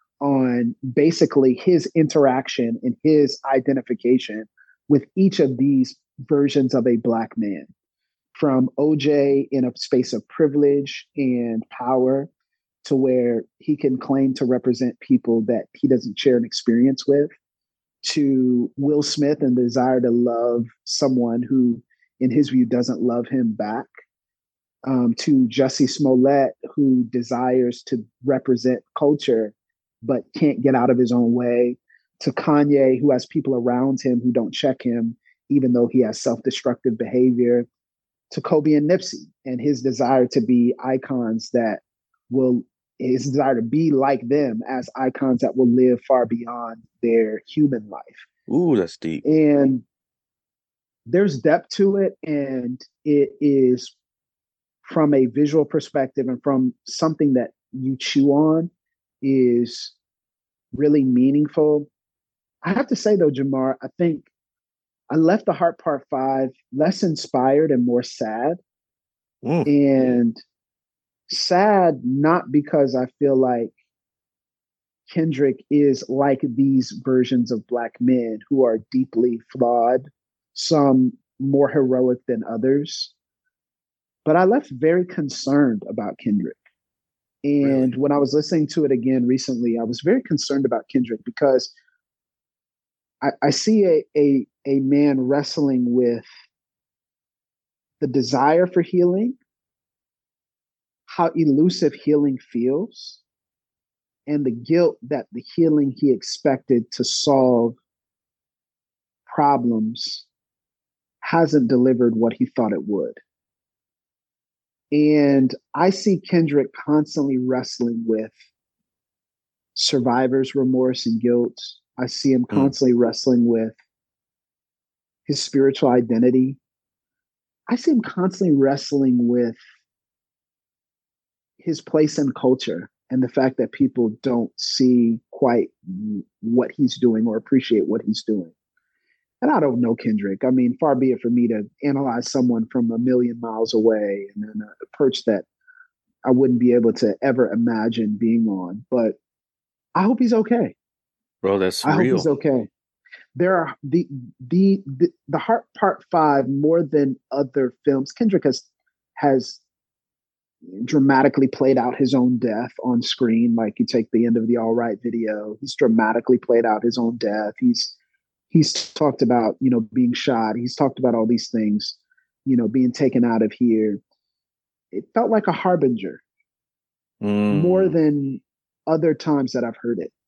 on basically his interaction and his identification with each of these versions of a Black man. From OJ in a space of privilege and power to where he can claim to represent people that he doesn't share an experience with, to Will Smith and the desire to love someone who, in his view, doesn't love him back, to Jussie Smollett, who desires to represent culture but can't get out of his own way, to Kanye, who has people around him who don't check him, even though he has self-destructive behavior, to Kobe and Nipsey and his desire to be icons that will his desire to be like them as icons that will live far beyond their human life. Ooh, that's deep. And there's depth to it, and it is from a visual perspective and from something that you chew on is really meaningful. I have to say though, Jamar, I think I left The Heart Part 5 less inspired and more sad. And sad not because I feel like Kendrick is like these versions of Black men who are deeply flawed, some more heroic than others. But I left very concerned about Kendrick. And when I was listening to it again recently, I was very concerned about Kendrick because I see a man wrestling with the desire for healing, how elusive healing feels, and the guilt that the healing he expected to solve problems hasn't delivered what he thought it would. And I see Kendrick constantly wrestling with survivor's remorse and guilt. I see him constantly wrestling with his spiritual identity. I see him constantly wrestling with his place in culture and the fact that people don't see quite what he's doing or appreciate what he's doing. And I don't know Kendrick. I mean, far be it for me to analyze someone from a million miles away and in a perch that I wouldn't be able to ever imagine being on. But I hope he's okay. Bro, that's I real. hope he's okay. There are the Heart Part 5 more than other films. Kendrick has dramatically played out his own death on screen. Like you take the end of the All Right video, he's dramatically played out his own death. He's talked about, being shot. He's talked about all these things, being taken out of here. It felt like a harbinger more than other times that I've heard it.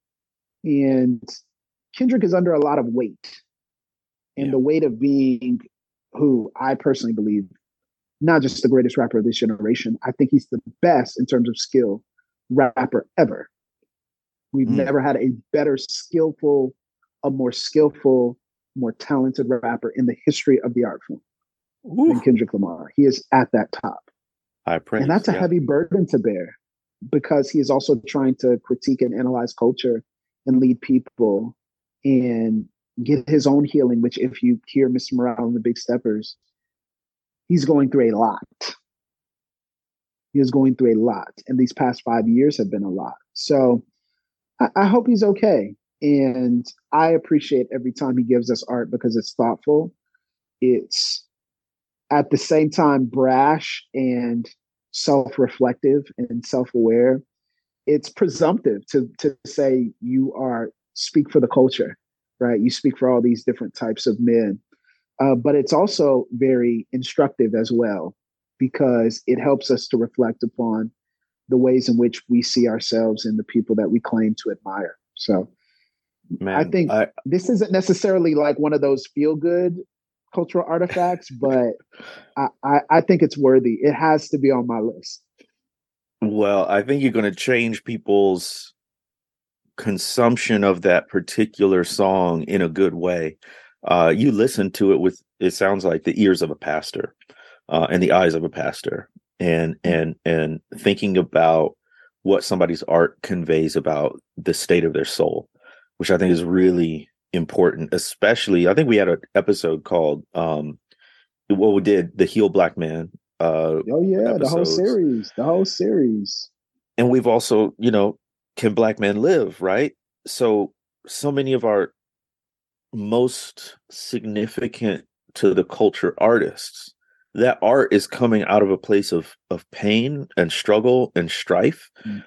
And Kendrick is under a lot of weight. And the weight of being who I personally believe, not just the greatest rapper of this generation, I think he's the best in terms of skill rapper ever. We've never had a better a more skillful, more talented rapper in the history of the art form than Kendrick Lamar. He is at that top. High praise, and that's a heavy burden to bear because he is also trying to critique and analyze culture and lead people and get his own healing, which if you hear Mr. Morale and the Big Steppers, he's going through a lot. He is going through a lot. And these past 5 years have been a lot. So I hope he's okay. And I appreciate every time he gives us art because it's thoughtful. It's at the same time brash and self-reflective and self-aware. It's presumptive to say you speak for the culture, right? You speak for all these different types of men. But it's also very instructive as well, because it helps us to reflect upon the ways in which we see ourselves in the people that we claim to admire. So I think this isn't necessarily like one of those feel-good cultural artifacts, but I think it's worthy. It has to be on my list. Well, I think you're going to change people's consumption of that particular song in a good way. You listen to it with, it sounds like, the ears of a pastor and the eyes of a pastor, and thinking about what somebody's art conveys about the state of their soul, which I think is really important. Especially, I think we had an episode called we did the Heal Black Man. Episodes. the whole series. And we've also, Can Black Men Live, right? So many of our most significant to the culture artists, that art is coming out of a place of pain and struggle and strife,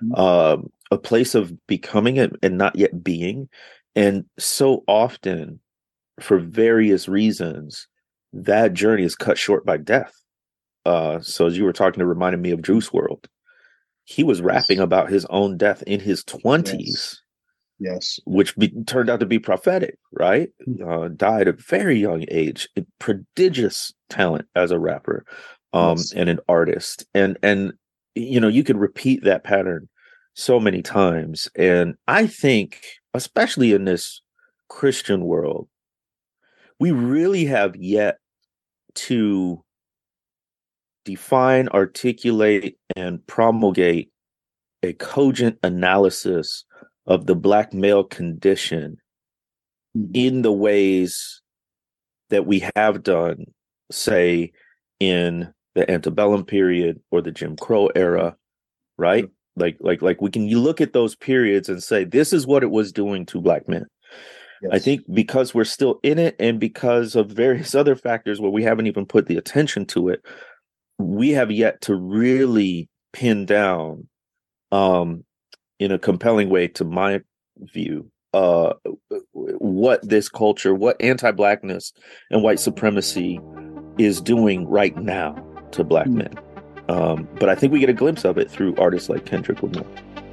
a place of becoming it and not yet being. And so often, for various reasons, that journey is cut short by death. So as you were talking, it reminded me of Juice WRLD. He was rapping about his own death in his 20s. Yes. Which turned out to be prophetic, right? Died at a very young age. Prodigious talent as a rapper and an artist. And you could repeat that pattern so many times. And I think, especially in this Christian world, we really have yet to define, articulate, and promulgate a cogent analysis of the Black male condition in the ways that we have done, say, in the antebellum period or the Jim Crow era, right? Like we can you look at those periods and say, this is what it was doing to Black men. Yes. I think because we're still in it, and because of various other factors where we haven't even put the attention to it, we have yet to really pin down, in a compelling way, to my view, what this culture, what anti-Blackness and white supremacy is doing right now to Black men. But I think we get a glimpse of it through artists like Kendrick Lamar.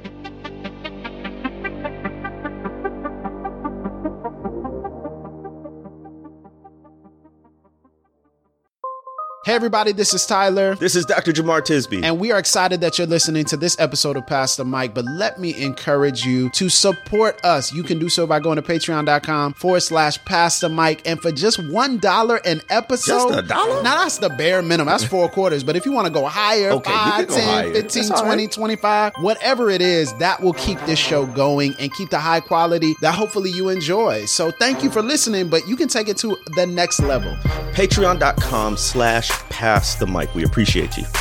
Hey everybody, this is Tyler. This is Dr. Jamar Tisby. And we are excited that you're listening to this episode of Pass the Mic, but let me encourage you to support us. You can do so by going to patreon.com/Pass the Mic. And for just $1 an episode. Just $1? Now that's the bare minimum. That's 4 quarters. But if you want to go higher, okay, 5, 10, higher. 15, 20, right. 25, whatever it is, that will keep this show going and keep the high quality that hopefully you enjoy. So thank you for listening, but you can take it to the next level. Patreon.com/Pass the Mic. We appreciate you.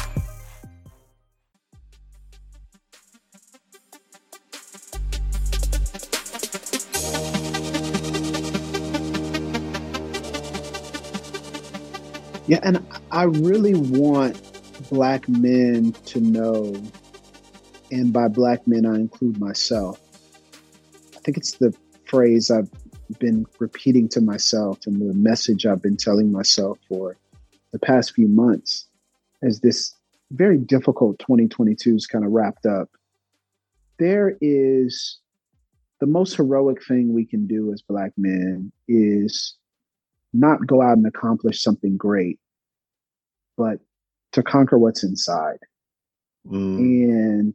Yeah, and I really want Black men to know, and by Black men I include myself. I think it's the phrase I've been repeating to myself and the message I've been telling myself for the past few months, as this very difficult 2022 is kind of wrapped up. There is the most heroic thing we can do as Black men is not go out and accomplish something great, but to conquer what's inside and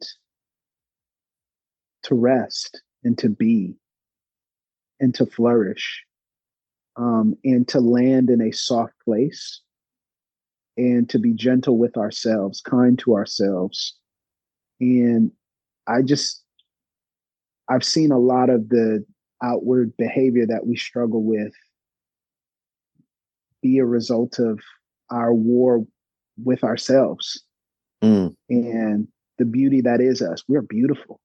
to rest and to be and to flourish and to land in a soft place and to be gentle with ourselves, kind to ourselves. And I've seen a lot of the outward behavior that we struggle with be a result of our war with ourselves and the beauty that is us. We're beautiful.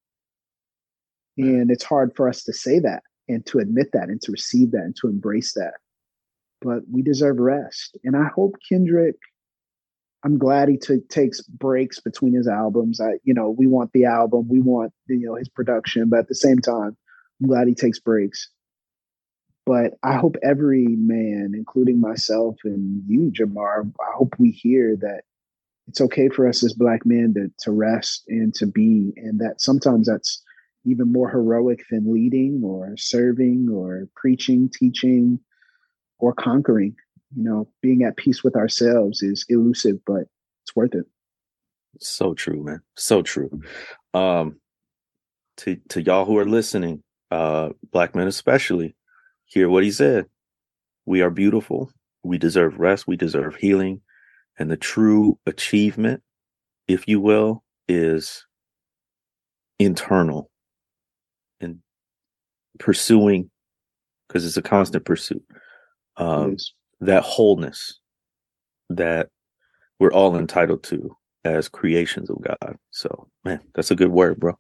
And it's hard for us to say that and to admit that and to receive that and to embrace that. But we deserve rest. And I hope Kendrick, I'm glad he takes breaks between his albums. We want the album, we want his production, but at the same time, I'm glad he takes breaks. But I hope every man, including myself and you, Jamar, I hope we hear that it's okay for us as Black men to rest and to be, and that sometimes that's even more heroic than leading or serving or preaching, teaching, or conquering. Being at peace with ourselves is elusive, but it's worth it. So true, man. So true. To y'all who are listening, Black men especially, hear what he said. We are beautiful. We deserve rest. We deserve healing. And the true achievement, if you will, is internal and pursuing, because it's a constant pursuit. That wholeness that we're all entitled to as creations of God. So, man, that's a good word, bro.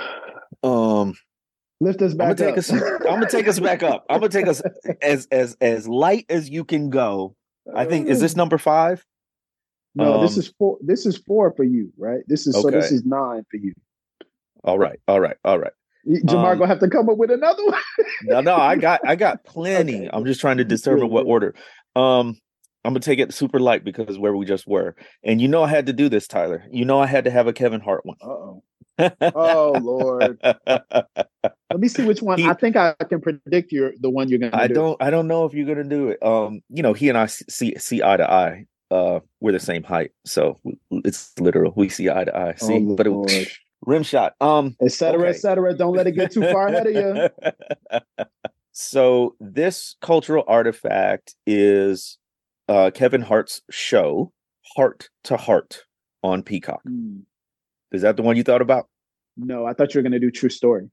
Lift us back up. I'm gonna take us back up. I'm gonna take us as light as you can go. I think, is this number 5? No, this is 4. This is 4 for you, right? This is okay. So this is 9 for you. All right. Jamar gonna have to come up with another one. No, I got plenty. Okay. I'm just trying to determine what order. I'm gonna take it super light because where we just were. And I had to do this, Tyler. I had to have a Kevin Hart one. Uh-oh. Oh Lord. Let me see which one. I think I can predict the one you're gonna do. I don't know if you're gonna do it. He and I see eye to eye. We're the same height, so it's literal. We see eye to eye. See, but Rim shot. Et cetera, et cetera. Don't let it get too far ahead of you. So this cultural artifact is Kevin Hart's show, Heart to Heart, on Peacock. Is that the one you thought about? No, I thought you were going to do True Story.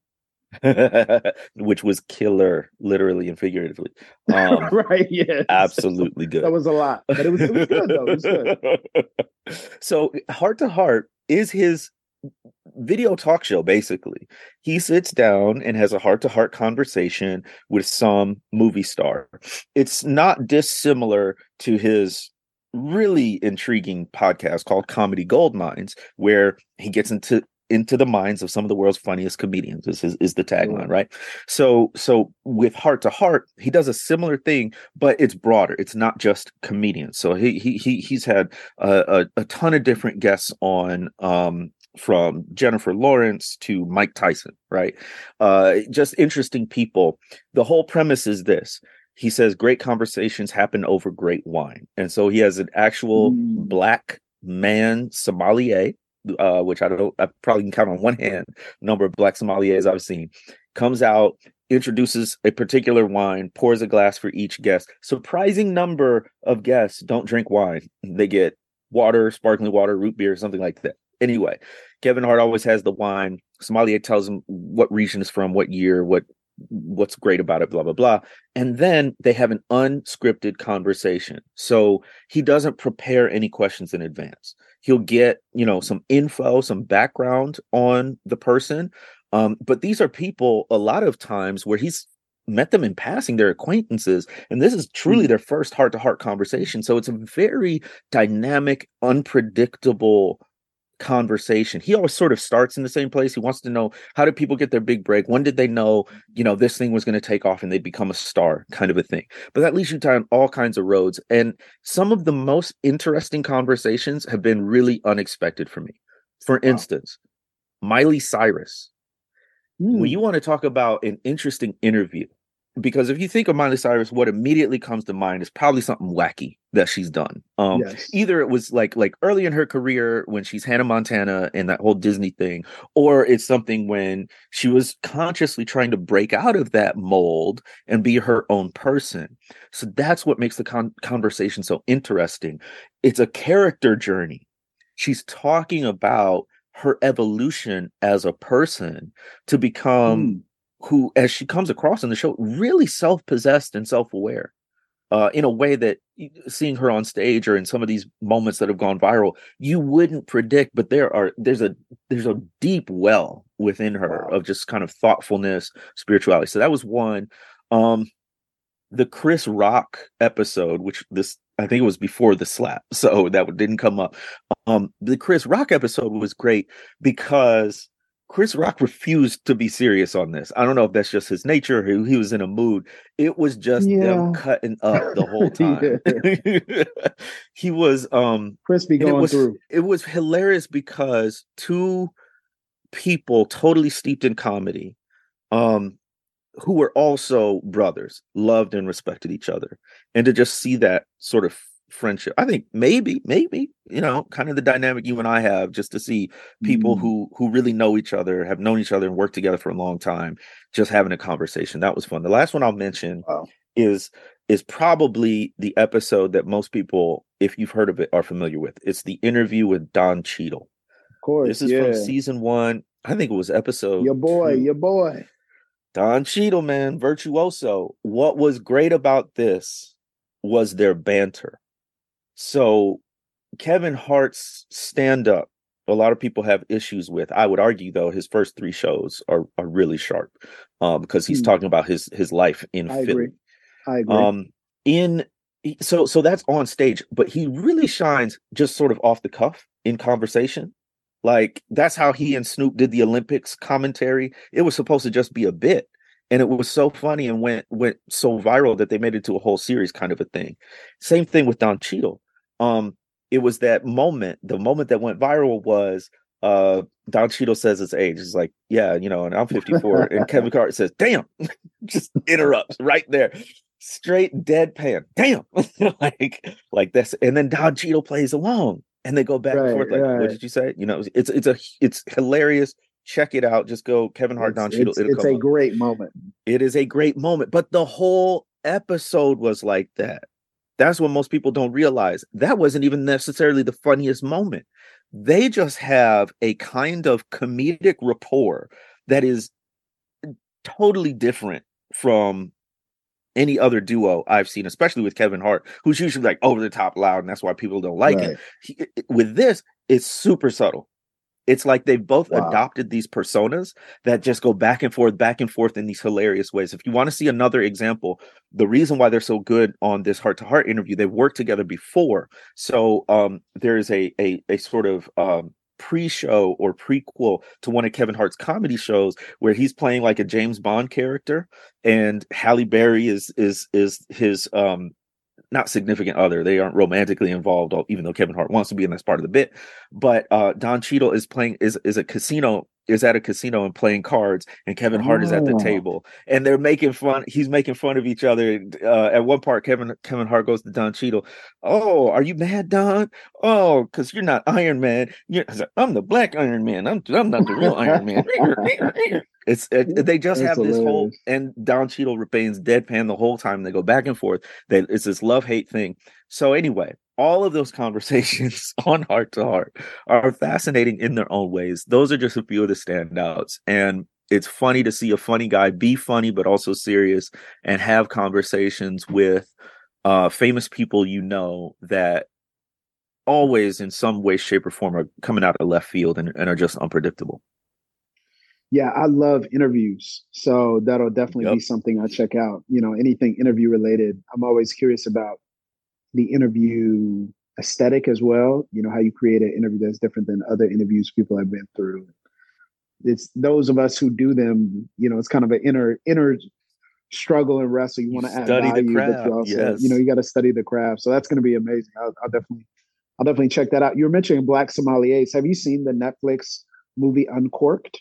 Which was killer, literally and figuratively. Right, yeah. Absolutely good. That was a lot, but it was good, though. It was good. So Heart to Heart is his video talk show, basically. He sits down and has a heart-to-heart conversation with some movie star. It's not dissimilar to his really intriguing podcast called Comedy Gold Mines, where he gets into the minds of some of the world's funniest comedians. This is the tagline, right? So with Heart to Heart, he does a similar thing, but it's broader. It's not just comedians. So he's had a ton of different guests on, from Jennifer Lawrence to Mike Tyson, right? Just interesting people. The whole premise is this. He says great conversations happen over great wine. And so he has an actual black man sommelier, which I probably can count on one hand the number of black sommeliers I've seen, comes out, introduces a particular wine, pours a glass for each guest. Surprising number of guests don't drink wine. They get water, sparkling water, root beer, something like that. Anyway, Kevin Hart always has the wine. Sommelier tells him what region it's from, what year, what's great about it, blah, blah, blah. And then they have an unscripted conversation. So he doesn't prepare any questions in advance. He'll get, some info, some background on the person. But these are people a lot of times where he's met them in passing, their acquaintances, and this is truly their first heart-to-heart conversation. So it's a very dynamic, unpredictable conversation. He always sort of starts in the same place. He wants to know, how did people get their big break? When did they know, this thing was going to take off and they'd become a star, kind of a thing. But that leads you down all kinds of roads. And some of the most interesting conversations have been really unexpected for me. For instance, Miley Cyrus. When you want to talk about an interesting interview, because if you think of Miley Cyrus, what immediately comes to mind is probably something wacky that she's done. Yes. Either it was like early in her career when she's Hannah Montana and that whole Disney thing, or it's something when she was consciously trying to break out of that mold and be her own person. So that's what makes the conversation so interesting. It's a character journey. She's talking about her evolution as a person to become who, as she comes across in the show, really self-possessed and self-aware, in a way that seeing her on stage or in some of these moments that have gone viral, you wouldn't predict. But there's a deep well within her of just kind of thoughtfulness, spirituality. So that was one. The Chris Rock episode, which I think it was before the slap, so that didn't come up. The Chris Rock episode was great because Chris Rock refused to be serious on this. I don't know if that's just his nature or he was in a mood. It was just them cutting up the whole time. He was crispy going through. It was hilarious because two people totally steeped in comedy, who were also brothers, loved and respected each other. And to just see that sort of friendship, I think maybe, kind of the dynamic you and I have, just to see people who really know each other, have known each other and worked together for a long time, just having a conversation. That was fun. The last one I'll mention is probably the episode that most people, if you've heard of it, are familiar with. It's the interview with Don Cheadle. Of course. This is from season 1. I think it was episode Your boy. Don Cheadle, man, virtuoso. What was great about this was their banter. So Kevin Hart's stand-up, a lot of people have issues with. I would argue, though, his first 3 shows are really sharp, because he's talking about his life in Philly. I agree. So that's on stage, but he really shines just sort of off the cuff in conversation. Like, that's how he and Snoop did the Olympics commentary. It was supposed to just be a bit. And it was so funny and went so viral that they made it to a whole series kind of a thing. Same thing with Don Cheadle. It was that moment, the moment that went viral was Don Cheadle says his age. It's like, yeah, and I'm 54. And Kevin Hart says, damn, just interrupts right there. Straight deadpan. Damn. like this. And then Don Cheadle plays along. and they go back and forth like, "What did you say?" You know, it's hilarious. Check it out. Just go Kevin Hart, Don Cheadle. It's a great moment. It is a great moment, but the whole episode was like that. That's what most people don't realize. That wasn't even necessarily the funniest moment. They just have a kind of comedic rapport that is totally different from any other duo I've seen, especially with Kevin Hart, who's usually like over the top loud, and that's why people don't like him. With this, it's super subtle. It's like they've both adopted these personas that just go back and forth in these hilarious ways. If you want to see another example, the reason why they're so good on this Heart to Heart interview, they've worked together before. So there is a sort of pre-show or prequel to one of Kevin Hart's comedy shows where he's playing like a James Bond character, and Halle Berry is his not significant other. They aren't romantically involved, even though Kevin Hart wants to be, and that's part of the bit. But Don Cheadle is at a casino and playing cards, and Kevin Hart is at the table, and they're making fun. He's making fun of each other. At one part, Kevin Hart goes to Don Cheadle, "Oh, are you mad, Don? Oh, because you're not Iron Man. I'm the Black Iron Man. I'm not the real Iron Man." They just have this whole, and Don Cheadle remains deadpan the whole time. They go back and forth. It's this love-hate thing. So anyway, all of those conversations on Heart to Heart are fascinating in their own ways. Those are just a few of the standouts. And it's funny to see a funny guy be funny, but also serious, and have conversations with famous people that always in some way, shape, or form are coming out of left field and are just unpredictable. Yeah, I love interviews. So that'll definitely be something I check out. You know, anything interview related. I'm always curious about the interview aesthetic as well. You know, how you create an interview that's different than other interviews people have been through. It's those of us who do them, you know, it's kind of an inner struggle and wrestle. You want to add value, the craft, but you also, you know, you got to study the craft. So that's going to be amazing. I'll definitely check that out. You were mentioning Black Sommeliers. Have you seen the Netflix movie Uncorked?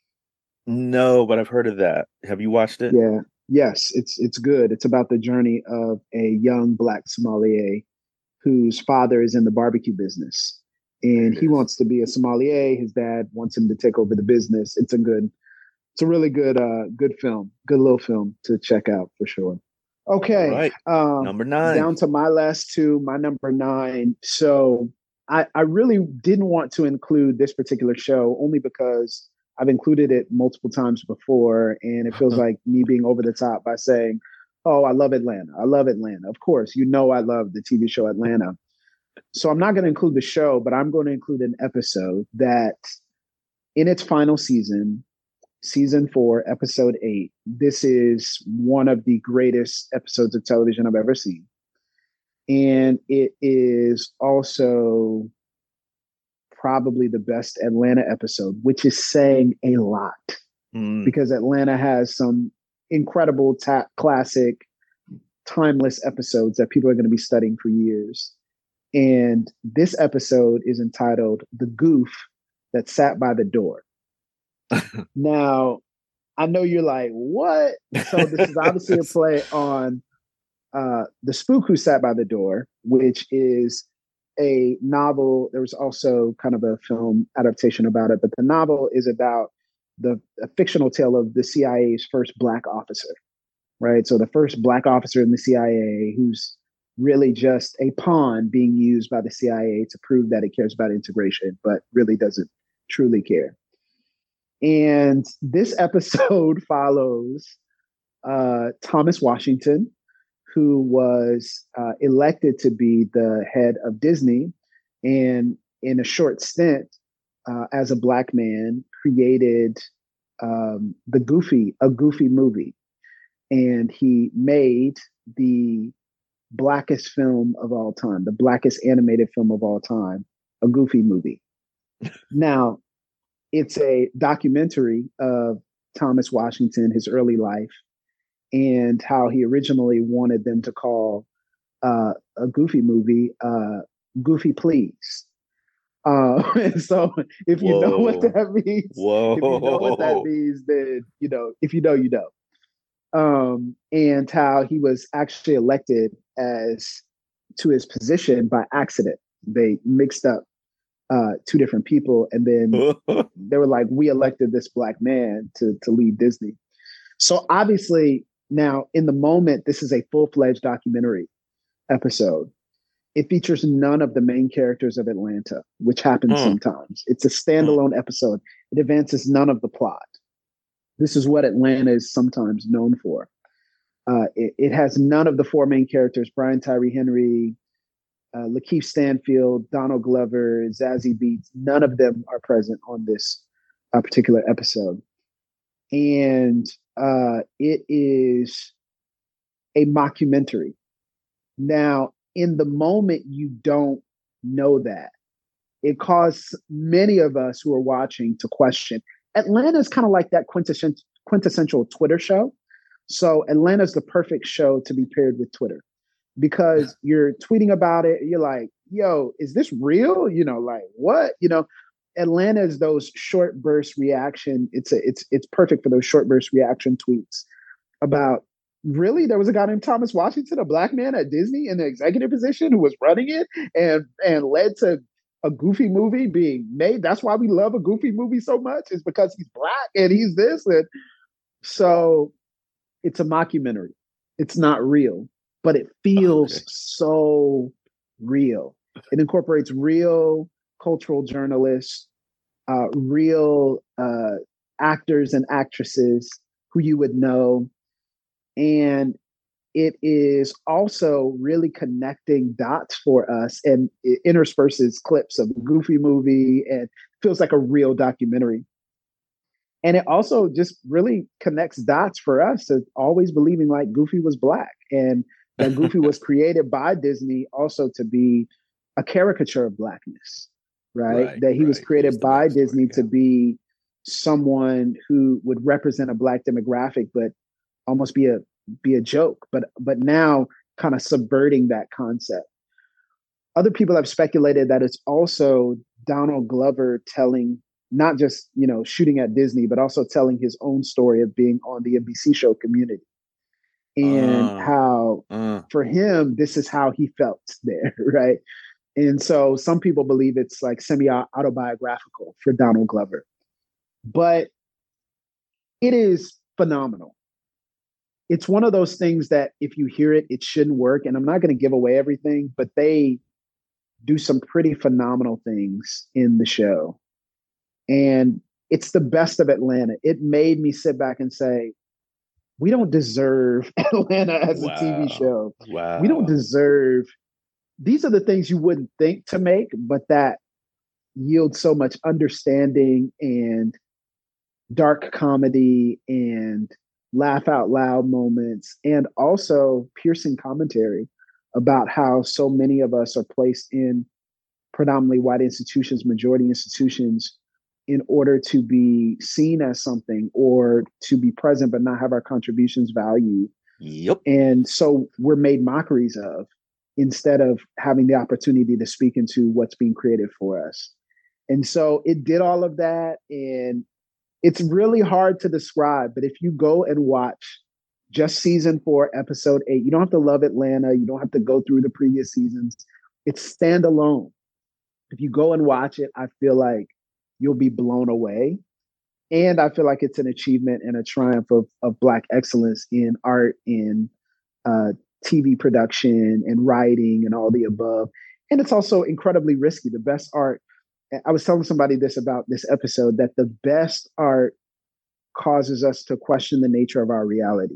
No, but I've heard of that. Have you watched it? Yeah. Yes, it's good. It's about the journey of a young Black sommelier whose father is in the barbecue business, and he wants to be a sommelier. His dad wants him to take over the business. It's a really good film, good little film to check out for sure. Okay, right. Number 9. Down to my last two. My number 9. So I really didn't want to include this particular show only because I've included it multiple times before, and it feels like me being over the top by saying, "Oh, I love Atlanta. I love Atlanta." Of course, you know I love the TV show Atlanta. So I'm not going to include the show, but I'm going to include an episode that in its final season, season 4, episode 8, this is one of the greatest episodes of television I've ever seen. And it is also probably the best Atlanta episode, which is saying a lot because Atlanta has some incredible classic, timeless episodes that people are going to be studying for years. And this episode is entitled "The Goof That Sat by the Door." Now, I know you're like, what? So this is obviously a play on The Spook Who Sat by the Door, which is a novel. There was also kind of a film adaptation about it, but the novel is about a fictional tale of the CIA's first Black officer, right? So the first Black officer in the CIA who's really just a pawn being used by the CIA to prove that it cares about integration, but really doesn't truly care. And this episode follows Thomas Washington, who was elected to be the head of Disney, and in a short stint as a Black man, created a Goofy movie, and he made the blackest film of all time, the blackest animated film of all time, a Goofy movie. Now, it's a documentary of Thomas Washington, his early life, and how he originally wanted them to call a Goofy movie Goofy Please. And so if you know what that means, then, you know, if you know, you know. And how he was actually elected to his position by accident. They mixed up two different people. And then they were like, we elected this black man to lead Disney. So obviously now in the moment, this is a full-fledged documentary episode. It features none of the main characters of Atlanta, which happens sometimes. It's a standalone episode. It advances none of the plot. This is what Atlanta is sometimes known for. It has none of the four main characters, Brian Tyree Henry, Lakeith Stanfield, Donald Glover, Zazie Beetz. None of them are present on this particular episode. And it is a mockumentary. Now, in the moment, you don't know that. It caused many of us who are watching to question. Atlanta is kind of like that quintessential Twitter show. So Atlanta is the perfect show to be paired with Twitter because you're tweeting about it. You're like, yo, is this real? You know, like what? You know, Atlanta is those short burst reaction. It's perfect for those short burst reaction tweets about, really, there was a guy named Thomas Washington, a black man at Disney in the executive position who was running it and led to a Goofy movie being made. That's why we love a Goofy movie so much, is because he's black and he's this. And so it's a mockumentary. It's not real, but it feels so real. It incorporates real cultural journalists, real actors and actresses who you would know. And it is also really connecting dots for us, and it intersperses clips of a Goofy movie and feels like a real documentary. And it also just really connects dots for us to always believing like Goofy was black and that Goofy was created by Disney also to be a caricature of blackness, right? That he was created by Disney to be someone who would represent a black demographic, but almost be a joke, but now kind of subverting that concept. Other people have speculated that it's also Donald Glover telling, not just, you know, shooting at Disney, but also telling his own story of being on the NBC show Community. And how for him, this is how he felt there, right? And so some people believe it's like semi-autobiographical for Donald Glover. But it is phenomenal. It's one of those things that if you hear it, it shouldn't work. And I'm not going to give away everything, but they do some pretty phenomenal things in the show. And it's the best of Atlanta. It made me sit back and say, we don't deserve Atlanta as a TV show. Wow. We don't deserve, these are the things you wouldn't think to make, but that yield so much understanding and dark comedy and laugh out loud moments, and also piercing commentary about how so many of us are placed in predominantly white institutions, majority institutions, in order to be seen as something or to be present but not have our contributions valued. Yep. And so we're made mockeries of instead of having the opportunity to speak into what's being created for us. And so it did all of that, and it's really hard to describe, but if you go and watch just season 4, episode 8, you don't have to love Atlanta. You don't have to go through the previous seasons. It's standalone. If you go and watch it, I feel like you'll be blown away. And I feel like it's an achievement and a triumph of Black excellence in art, in TV production and writing and all the above. And it's also incredibly risky. The best art, I was telling somebody this about this episode, that the best art causes us to question the nature of our reality.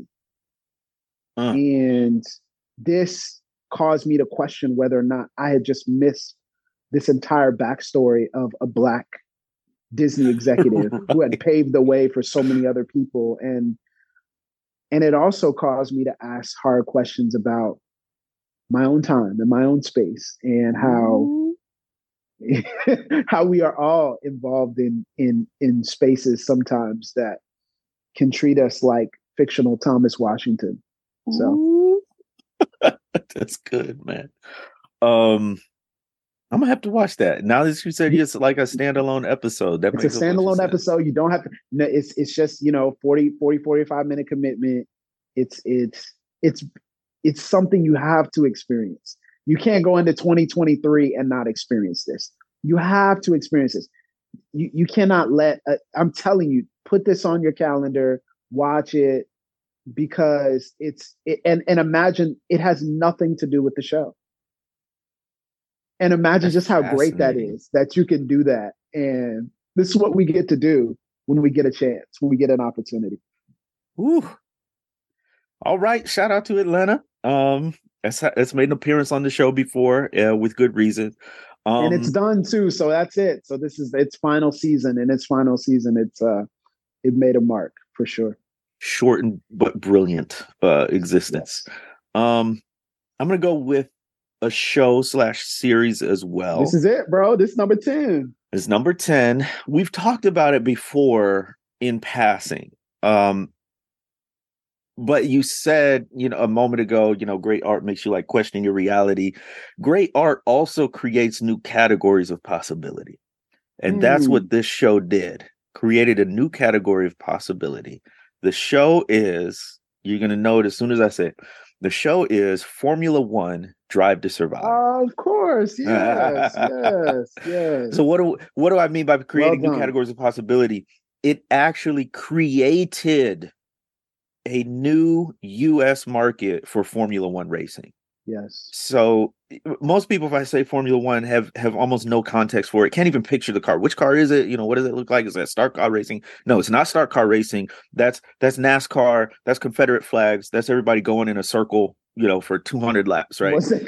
And this caused me to question whether or not I had just missed this entire backstory of a Black Disney executive who had paved the way for so many other people. And it also caused me to ask hard questions about my own time and my own space, and how we are all involved in spaces sometimes that can treat us like fictional Thomas Washington. So that's good, man. I'm gonna have to watch that. Now that you said it's like a standalone episode, it's a standalone episode. You don't have to, it's just, 45 minute commitment. It's something you have to experience. You can't go into 2023 and not experience this. You have to experience this. You cannot let. I'm telling you, put this on your calendar. Watch it because and imagine it has nothing to do with the show. And imagine just how great that is that you can do that. And this is what we get to do when we get a chance, when we get an opportunity. Ooh. All right. Shout out to Atlanta. It's made an appearance on the show before with good reason. And it's done too. So that's it. So this is its final season. And its final season, it made a mark for sure. Shortened but brilliant existence. Yes. I'm gonna go with a show / series as well. This is it, bro. This is number 10. It's number 10. We've talked about it before in passing. But you said, a moment ago, great art makes you like questioning your reality. Great art also creates new categories of possibility. And that's what this show did. Created a new category of possibility. The show is, you're going to know it as soon as I say it, the show is Formula One Drive to Survive. Of course. Yes. yes. So what do I mean by creating new categories of possibility? It actually created a new U.S. market for Formula One racing. Yes. So most people, if I say Formula One, have almost no context for it. Can't even picture the car. Which car is it? What does it look like? Is that stock car racing? No, it's not stock car racing. That's NASCAR. That's Confederate flags. That's everybody going in a circle, for 200 laps, right? What's that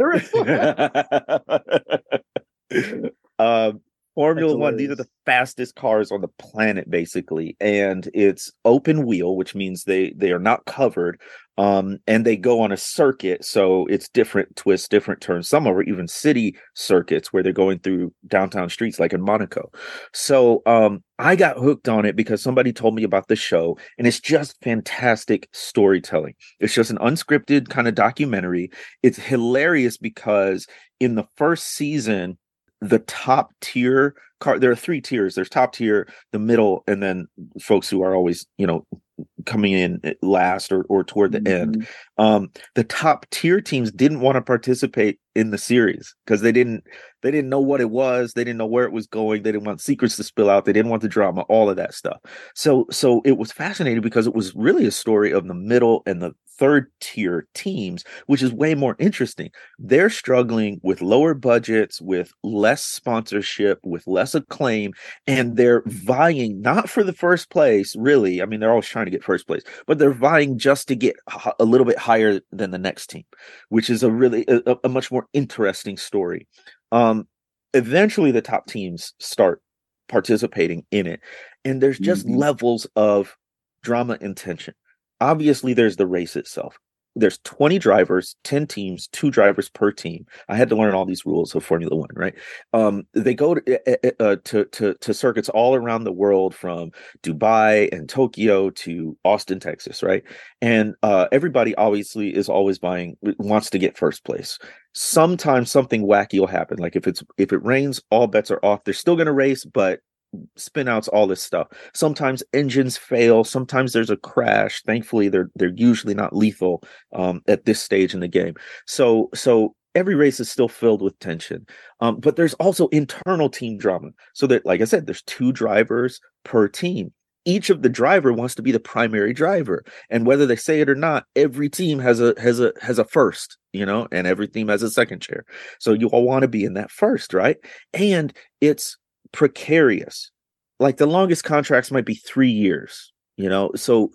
Confederate flag? Formula One, these are the fastest cars on the planet, basically. And it's open wheel, which means they are not covered. And they go on a circuit. So it's different twists, different turns. Some are even city circuits where they're going through downtown streets, like in Monaco. So I got hooked on it because somebody told me about the show, and it's just fantastic storytelling. It's just an unscripted kind of documentary. It's hilarious because in the first season, the top tier car, there are 3 tiers. There's top tier, the middle, and then folks who are always, coming in last or toward the end. The top tier teams didn't want to participate in the series because they didn't know what it was. They didn't know where it was going. They didn't want secrets to spill out. They didn't want the drama, all of that stuff. So it was fascinating because it was really a story of the middle and the third tier teams, which is way more interesting. They're struggling with lower budgets, with less sponsorship, with less acclaim, and they're vying not for the first place, really. I mean, they're always trying to get first place, but they're vying just to get a little bit higher than the next team, which is a much more interesting story. Eventually the top teams start participating in it, and there's just levels of drama and tension. Obviously, there's the race itself. There's 20 drivers, 10 teams, 2 drivers per team. I had to learn all these rules of Formula One, right? They go to circuits all around the world, from Dubai and Tokyo to Austin, Texas, right? And everybody obviously is always wants to get first place. Sometimes something wacky will happen. Like if it rains, all bets are off. They're still going to race, but spin outs, all this stuff. Sometimes engines fail. Sometimes there's a crash. Thankfully, they're usually not lethal at this stage in the game. So every race is still filled with tension. But there's also internal team drama. So that, like I said, there's 2 drivers per team. Each of the driver wants to be the primary driver, and whether they say it or not, every team has a first, and every team has a second chair. So you all want to be in that first, right? And it's precarious. Like the longest contracts might be 3 years, so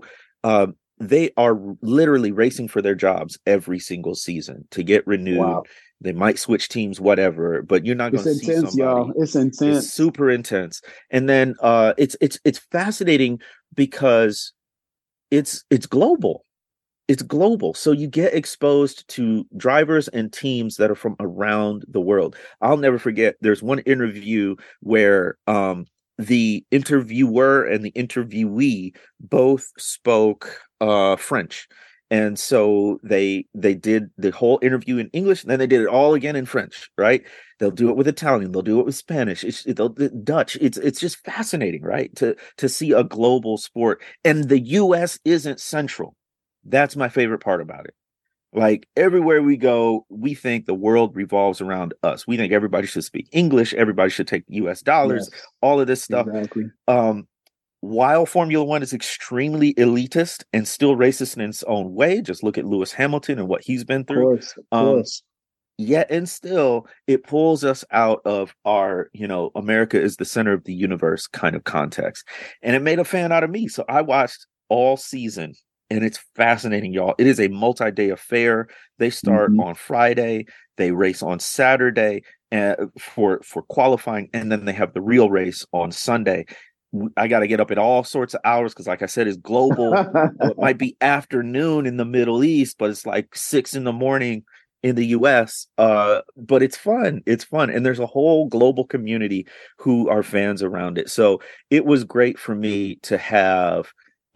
they are literally racing for their jobs every single season to get renewed. Wow. They might switch teams, whatever, but you're not going to see somebody. Y'all. It's intense. It's super intense. And then it's fascinating because it's global. It's global. So you get exposed to drivers and teams that are from around the world. I'll never forget, there's one interview where the interviewer and the interviewee both spoke French. And so they did the whole interview in English, and then they did it all again in French, right? They'll do it with Italian, they'll do it with Spanish, Dutch. It's just fascinating, right? To see a global sport. And the US isn't central. That's my favorite part about it. Like everywhere we go, we think the world revolves around us. We think everybody should speak English, everybody should take US dollars, Yes, all of this stuff. exactly. While Formula One is extremely elitist and still racist in its own way, just look at Lewis Hamilton and what he's been Of through. course, of course. Yet and still, it pulls us out of our, America is the center of the universe kind of context. And it made a fan out of me. So I watched all season, and it's fascinating, y'all. It is a multi-day affair. They start on Friday, they race on Saturday for qualifying, and then they have the real race on Sunday. I got to get up at all sorts of hours because, like I said, it's global. It might be afternoon in the Middle East, but it's like 6 a.m. in the US. But it's fun. It's fun. And there's a whole global community who are fans around it. So it was great for me to have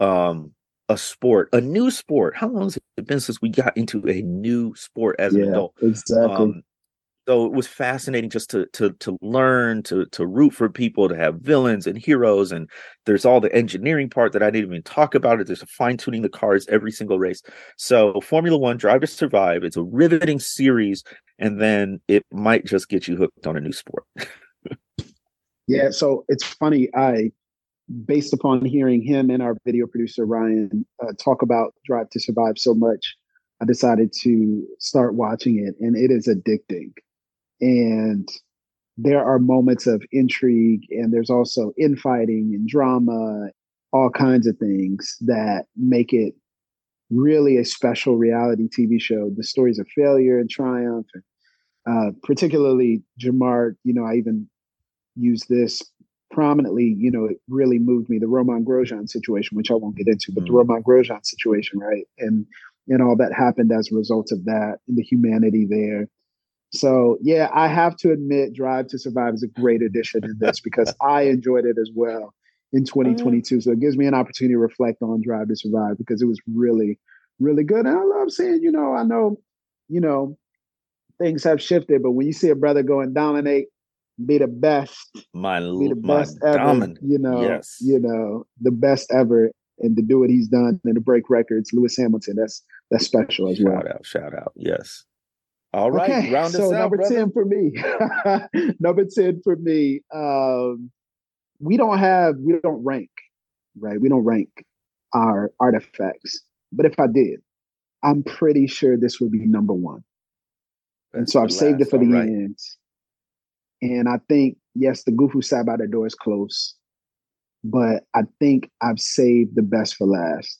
a new sport. How long has it been since we got into a new sport as an adult? Exactly. So it was fascinating just to learn, to root for people, to have villains and heroes. And there's all the engineering part that I didn't even talk about. It. There's a fine-tuning the cars every single race. So Formula One, Drive to Survive, it's a riveting series. And then it might just get you hooked on a new sport. Yeah, so it's funny. Based upon hearing him and our video producer, Ryan, talk about Drive to Survive so much, I decided to start watching it, and it is addicting. And there are moments of intrigue, and there's also infighting and drama, all kinds of things that make it really a special reality TV show. The stories of failure and triumph, and particularly Jamar, I even use this prominently, it really moved me, the Romain Grosjean situation, which I won't get into, but the Romain Grosjean situation, right? And all that happened as a result of that, and the humanity there. So, yeah, I have to admit, Drive to Survive is a great addition in this because I enjoyed it as well in 2022. So it gives me an opportunity to reflect on Drive to Survive because it was really, really good. And I love seeing, I know, things have shifted, but when you see a brother go and dominate, be the best, best ever, yes, the best ever, and to do what he's done and to break records, Lewis Hamilton, that's special as well. Shout out, yes. All right, okay, round us out, number brother. 10 for me. Number 10 for me. We don't rank, right? We don't rank our artifacts. But if I did, I'm pretty sure this would be number 1. And so I've saved it for the end. And I think, yes, the Goofy sat by the door is close, but I think I've saved the best for last.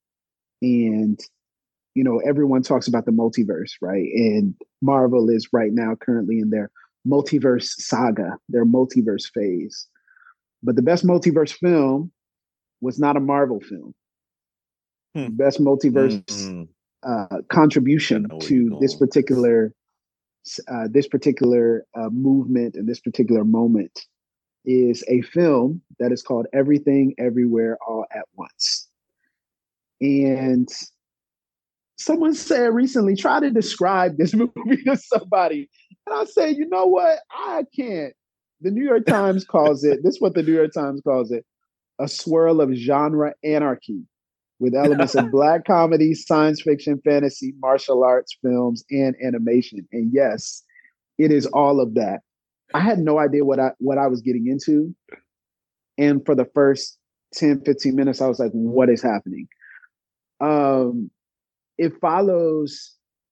And everyone talks about the multiverse, right? And Marvel is right now currently in their multiverse saga, their multiverse phase. But the best multiverse film was not a Marvel film. The best multiverse contribution to this particular movement and this particular moment is a film that is called Everything Everywhere All at Once. And someone said recently, try to describe this movie to somebody. And I say, you know what? I can't. The New York Times calls it, this is what the New York Times calls it, a swirl of genre anarchy with elements of Black comedy, science fiction, fantasy, martial arts, films, and animation. And yes, it is all of that. I had no idea what I was getting into. And for the first 10, 15 minutes, I was like, what is happening? It follows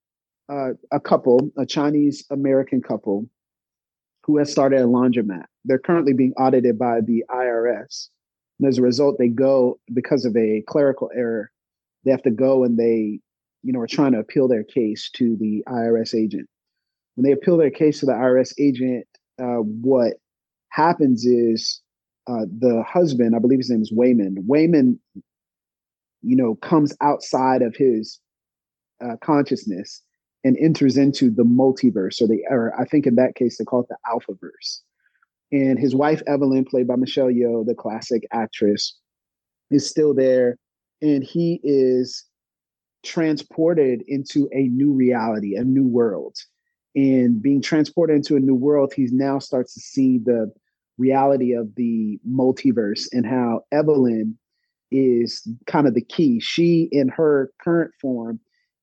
a Chinese American couple who has started a laundromat. They're currently being audited by the IRS. And as a result, they go, because of a clerical error, they have to go and they, are trying to appeal their case to the IRS agent. When they appeal their case to the IRS agent, what happens is the husband, I believe his name is Wayman. Wayman, comes outside of his consciousness and enters into the multiverse, or I think in that case they call it the Alphaverse. And his wife Evelyn, played by Michelle Yeoh, the classic actress, is still there, and he is transported into a new reality, a new world. And being transported into a new world, he now starts to see the reality of the multiverse and how Evelyn is kind of the key. She, in her current form,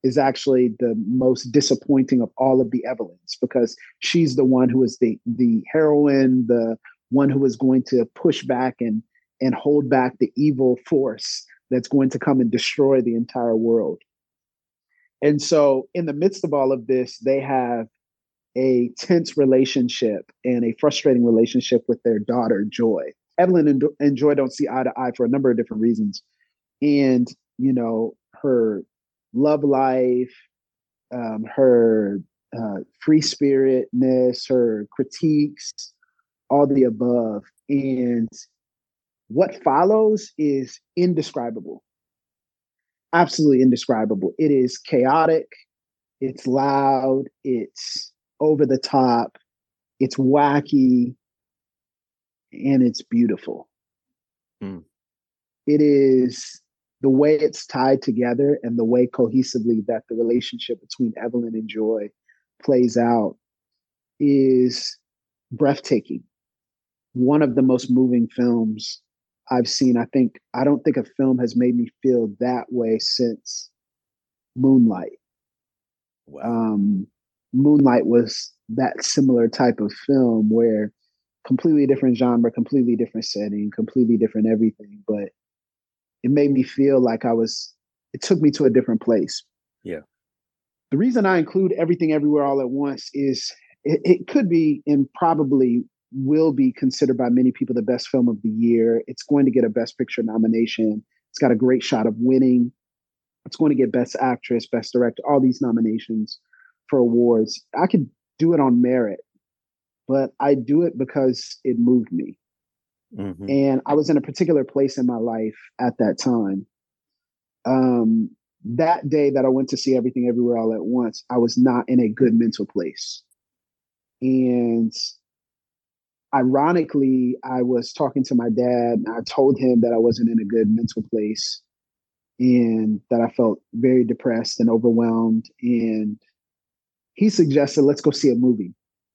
is actually the most disappointing of all of the Evelyns, because she's the one who is the heroine, the one who is going to push back and hold back the evil force that's going to come and destroy the entire world. And so in the midst of all of this, they have a tense relationship and a frustrating relationship with their daughter, Joy. Evelyn and Joy don't see eye to eye for a number of different reasons. And, you know, her love life, her free spiritness, her critiques, all the above. And what follows is indescribable. Absolutely indescribable. It is chaotic. It's loud. It's over the top. It's wacky. And it's beautiful. Mm. It is the way it's tied together and the way cohesively that the relationship between Evelyn and Joy plays out is breathtaking. One of the most moving films I've seen. I don't think a film has made me feel that way since Moonlight. Wow. Moonlight was that similar type of film where completely different genre, completely different setting, completely different everything, but it made me feel like it took me to a different place. Yeah. The reason I include Everything Everywhere All at Once is it could be and probably will be considered by many people the best film of the year. It's going to get a Best Picture nomination. It's got a great shot of winning. It's going to get Best Actress, Best Director, all these nominations for awards. I could do it on merit, but I do it because it moved me. Mm-hmm. And I was in a particular place in my life at that time. That day that I went to see Everything Everywhere All at Once, I was not in a good mental place. And ironically, I was talking to my dad and I told him that I wasn't in a good mental place and that I felt very depressed and overwhelmed. And he suggested, let's go see a movie.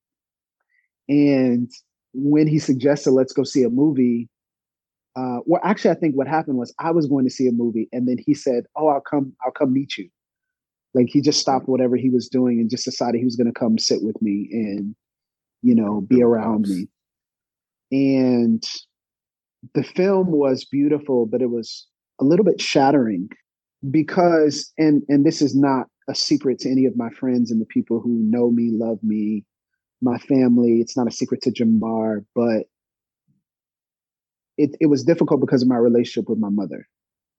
And when he suggested, let's go see a movie, well, actually, I think what happened was I was going to see a movie. And then he said, oh, I'll come meet you. Like he just stopped whatever he was doing and just decided he was going to come sit with me and, you know, be around me. And the film was beautiful, but it was a little bit shattering because, and this is not a secret to any of my friends and the people who know me, love me, my family. It's not a secret to Jamar, but it was difficult because of my relationship with my mother.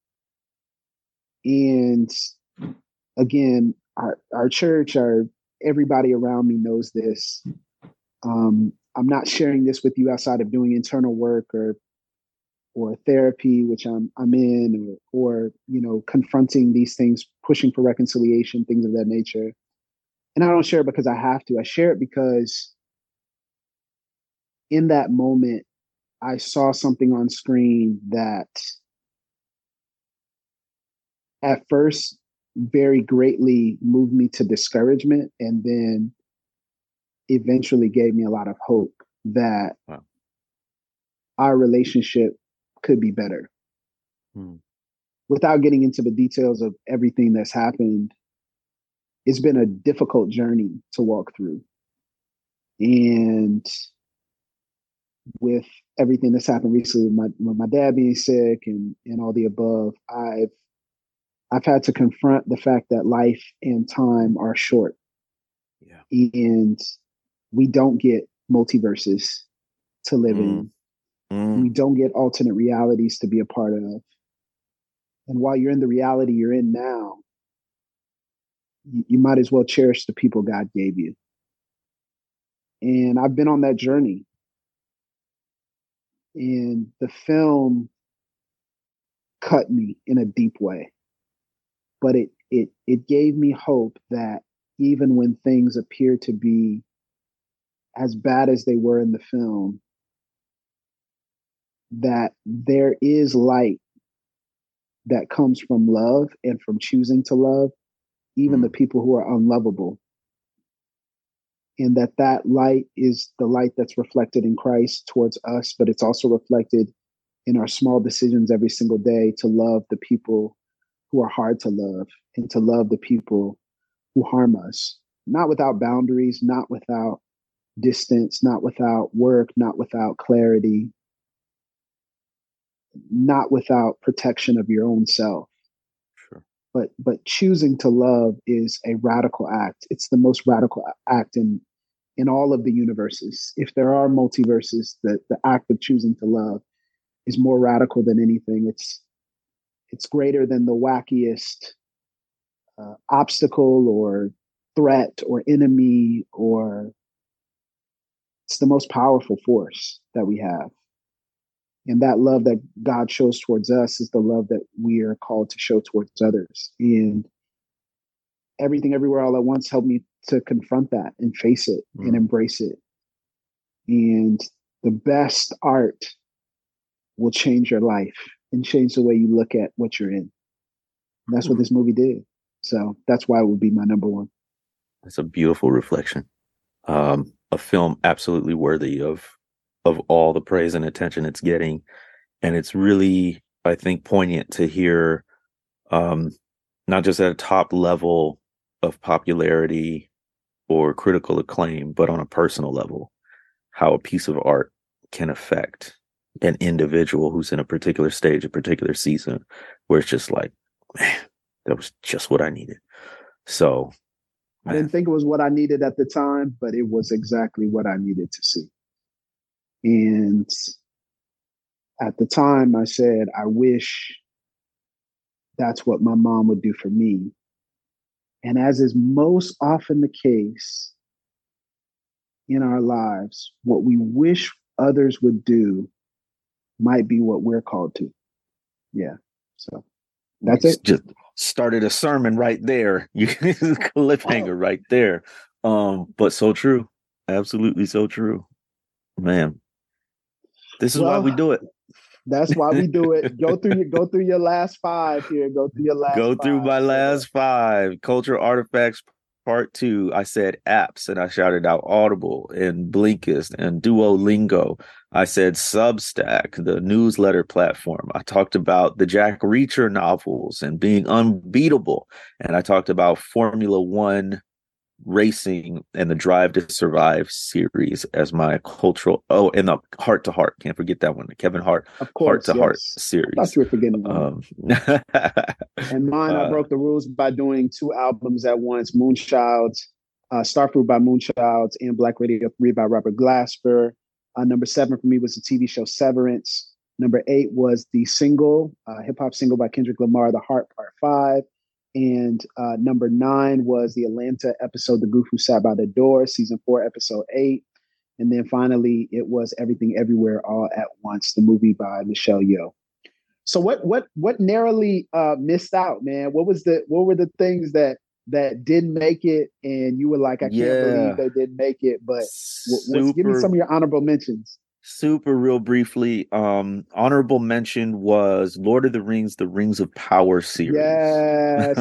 And again, our church, everybody around me knows this. I'm not sharing this with you outside of doing internal work or therapy, which I'm in, or you know, confronting these things, pushing for reconciliation, things of that nature. And I don't share it because I have to. I share it because in that moment, I saw something on screen that at first very greatly moved me to discouragement and then eventually gave me a lot of hope that our relationship could be better. Without getting into the details of everything that's happened, it's been a difficult journey to walk through. And with everything that's happened recently, with my dad being sick and all the above, I've had to confront the fact that life and time are short. Yeah. And we don't get multiverses to live in. We don't get alternate realities to be a part of. And while you're in the reality you're in now, you might as well cherish the people God gave you. And I've been on that journey. And the film cut me in a deep way. But it gave me hope that even when things appear to be as bad as they were in the film, that there is light that comes from love and from choosing to love even the people who are unlovable. And that light is the light that's reflected in Christ towards us, but it's also reflected in our small decisions every single day to love the people who are hard to love and to love the people who harm us, not without boundaries, not without distance, not without work, not without clarity, not without protection of your own self. Sure. But choosing to love is a radical act. It's the most radical act in all of the universes. If there are multiverses, the act of choosing to love is more radical than anything. It's greater than the wackiest obstacle or threat or enemy, or it's the most powerful force that we have. And that love that God shows towards us is the love that we are called to show towards others. And Everything Everywhere All at Once helped me to confront that and face it and embrace it. And the best art will change your life and change the way you look at what you're in. And that's what this movie did. So that's why it would be my number one. That's a beautiful reflection. A film absolutely worthy of all the praise and attention it's getting. And it's really, I think, poignant to hear, not just at a top level of popularity or critical acclaim, but on a personal level, how a piece of art can affect an individual who's in a particular stage, a particular season, where it's just like, man, that was just what I needed. So I didn't think it was what I needed at the time, but it was exactly what I needed to see. And at the time I said, I wish that's what my mom would do for me. And as is most often the case in our lives, what we wish others would do might be what we're called to. Yeah. So that's it. Just started a sermon right there. You cliffhanger right there. But so true. Absolutely so true. Man. This is why we do it. That's why we do it. Go through your last five here. Go through my last five. Cultural Artifacts Part 2. I said apps, and I shouted out Audible and Blinkist and Duolingo. I said Substack, the newsletter platform. I talked about the Jack Reacher novels and being unbeatable. And I talked about Formula One racing and the Drive to Survive series as my cultural. Oh, and the Heart to Heart. Can't forget that one. The Kevin Hart Heart to Heart series. I thought you were forgetting one. And mine, I broke the rules by doing 2 albums at once: Moonchilds, Starfruit by Moonchilds, and Black Radio 3 by Robert Glasper. Number 7 for me was the TV show Severance. Number 8 was the single, hip hop single by Kendrick Lamar, The Heart Part 5. And number 9 was the Atlanta episode, The Goof Who Sat by the Door, season 4, episode 8. And then finally, it was Everything Everywhere All at Once, the movie by Michelle Yeoh. So what narrowly missed out, man? What were the things that didn't make it, and you were like, I can't believe they didn't make it? But give me some of your honorable mentions. Super real briefly, honorable mention was Lord of the Rings of Power series. Yes.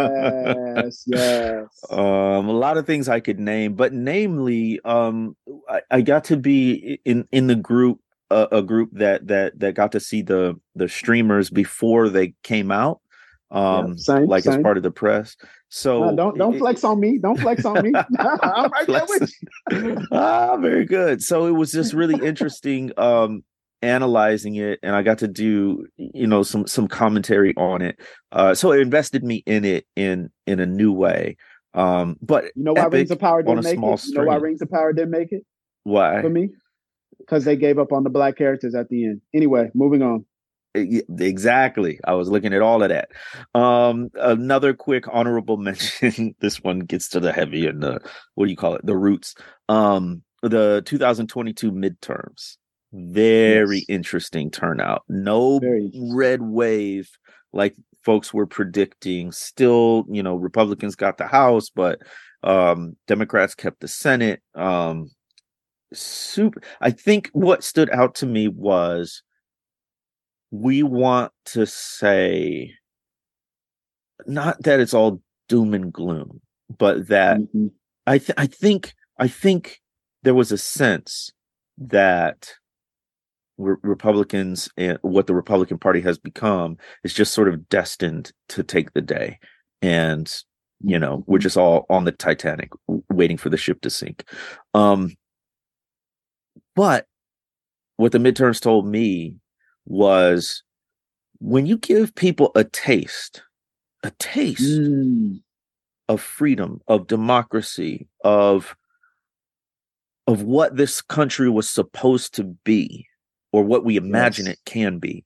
A lot of things I could name, but namely, I got to be in the group, a group that got to see the streamers before they came out. Same. As part of the press. So don't flex on me. Don't flex on me. I'm right there with you. Very good. So it was just really interesting analyzing it, and I got to do some commentary on it. So it invested me in it in a new way. But you know why Rings of Power didn't make it? You know why Rings of Power didn't make it? Why? For me? Because they gave up on the Black characters at the end. Anyway, moving on. Exactly. I was looking at all of that. Another quick honorable mention. This one gets to the heavy and the the roots. The 2022 midterms. Very interesting turnout. No red wave like folks were predicting. Still, Republicans got the House, but Democrats kept the Senate. I think what stood out to me was, we want to say, not that it's all doom and gloom, but that I think there was a sense that Republicans and what the Republican Party has become is just sort of destined to take the day. and we're just all on the Titanic waiting for the ship to sink. But what the midterms told me was, when you give people a taste of freedom, of democracy, of what this country was supposed to be, or what we imagine it can be,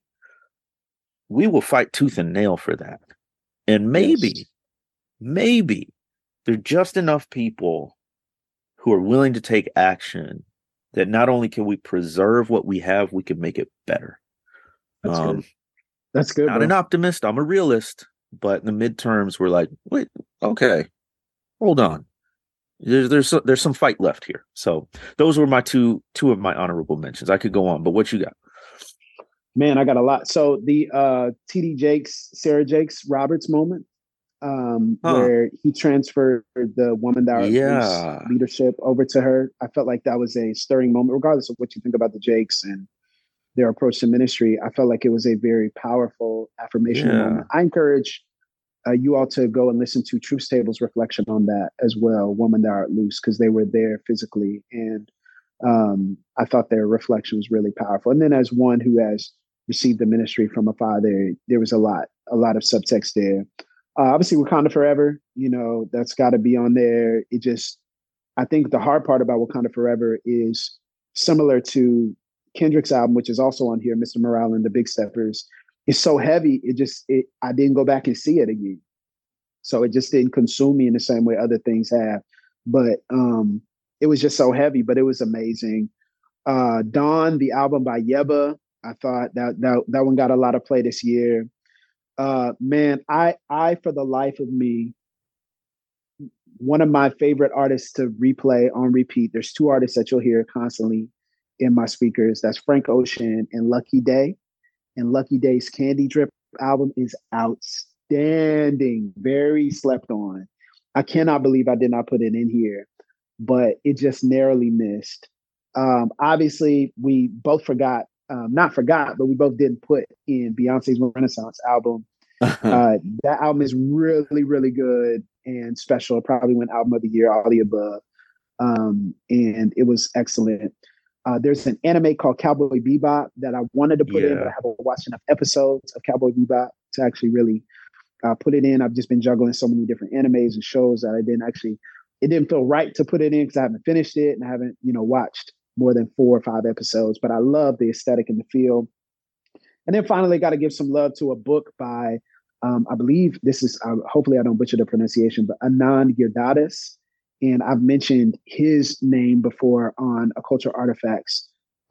we will fight tooth and nail for that. And maybe there are just enough people who are willing to take action that not only can we preserve what we have, we can make it better. That's good. Not an optimist, I'm a realist, but the midterms were like, wait, okay, hold on. There's some fight left here. So those were my two of my honorable mentions. I could go on, but what you got? Man, I got a lot. So the Sarah Jakes Roberts moment, where he transferred the Woman Thou Art Loose leadership over to her. I felt like that was a stirring moment, regardless of what you think about the Jakes and their approach to ministry. I felt like it was a very powerful affirmation moment. I encourage you all to go and listen to Truth Table's reflection on that as well, Woman Thou Art Loose, because they were there physically. And I thought their reflection was really powerful. And then, as one who has received the ministry from afar, there was a lot of subtext there. Obviously, Wakanda Forever, that's got to be on there. I think the hard part about Wakanda Forever is similar to Kendrick's album, which is also on here, Mr. Morale and the Big Steppers. It's so heavy. I didn't go back and see it again. So it just didn't consume me in the same way other things have. But it was just so heavy, but it was amazing. Dawn, the album by Yebba, I thought that one got a lot of play this year. Man, I for the life of me, one of my favorite artists to replay on repeat, there's two artists that you'll hear constantly in my speakers. That's Frank Ocean and Lucky Day. And Lucky Day's Candy Drip album is outstanding, very slept on. I cannot believe I did not put it in here, but it just narrowly missed. Obviously, we both not forgot, but we both didn't put in Beyonce's Renaissance album. That album is really, really good and special. It probably went album of the year, all the above. And it was excellent. There's an anime called Cowboy Bebop that I wanted to put in, but I haven't watched enough episodes of Cowboy Bebop to actually really put it in. I've just been juggling so many different animes and shows that it didn't feel right to put it in because I haven't finished it and I haven't, watched more than 4 or 5 episodes, but I love the aesthetic and the feel. And then finally, got to give some love to a book by, I believe this is, hopefully I don't butcher the pronunciation, but Anand Giridharadas. And I've mentioned his name before on a Cultural Artifacts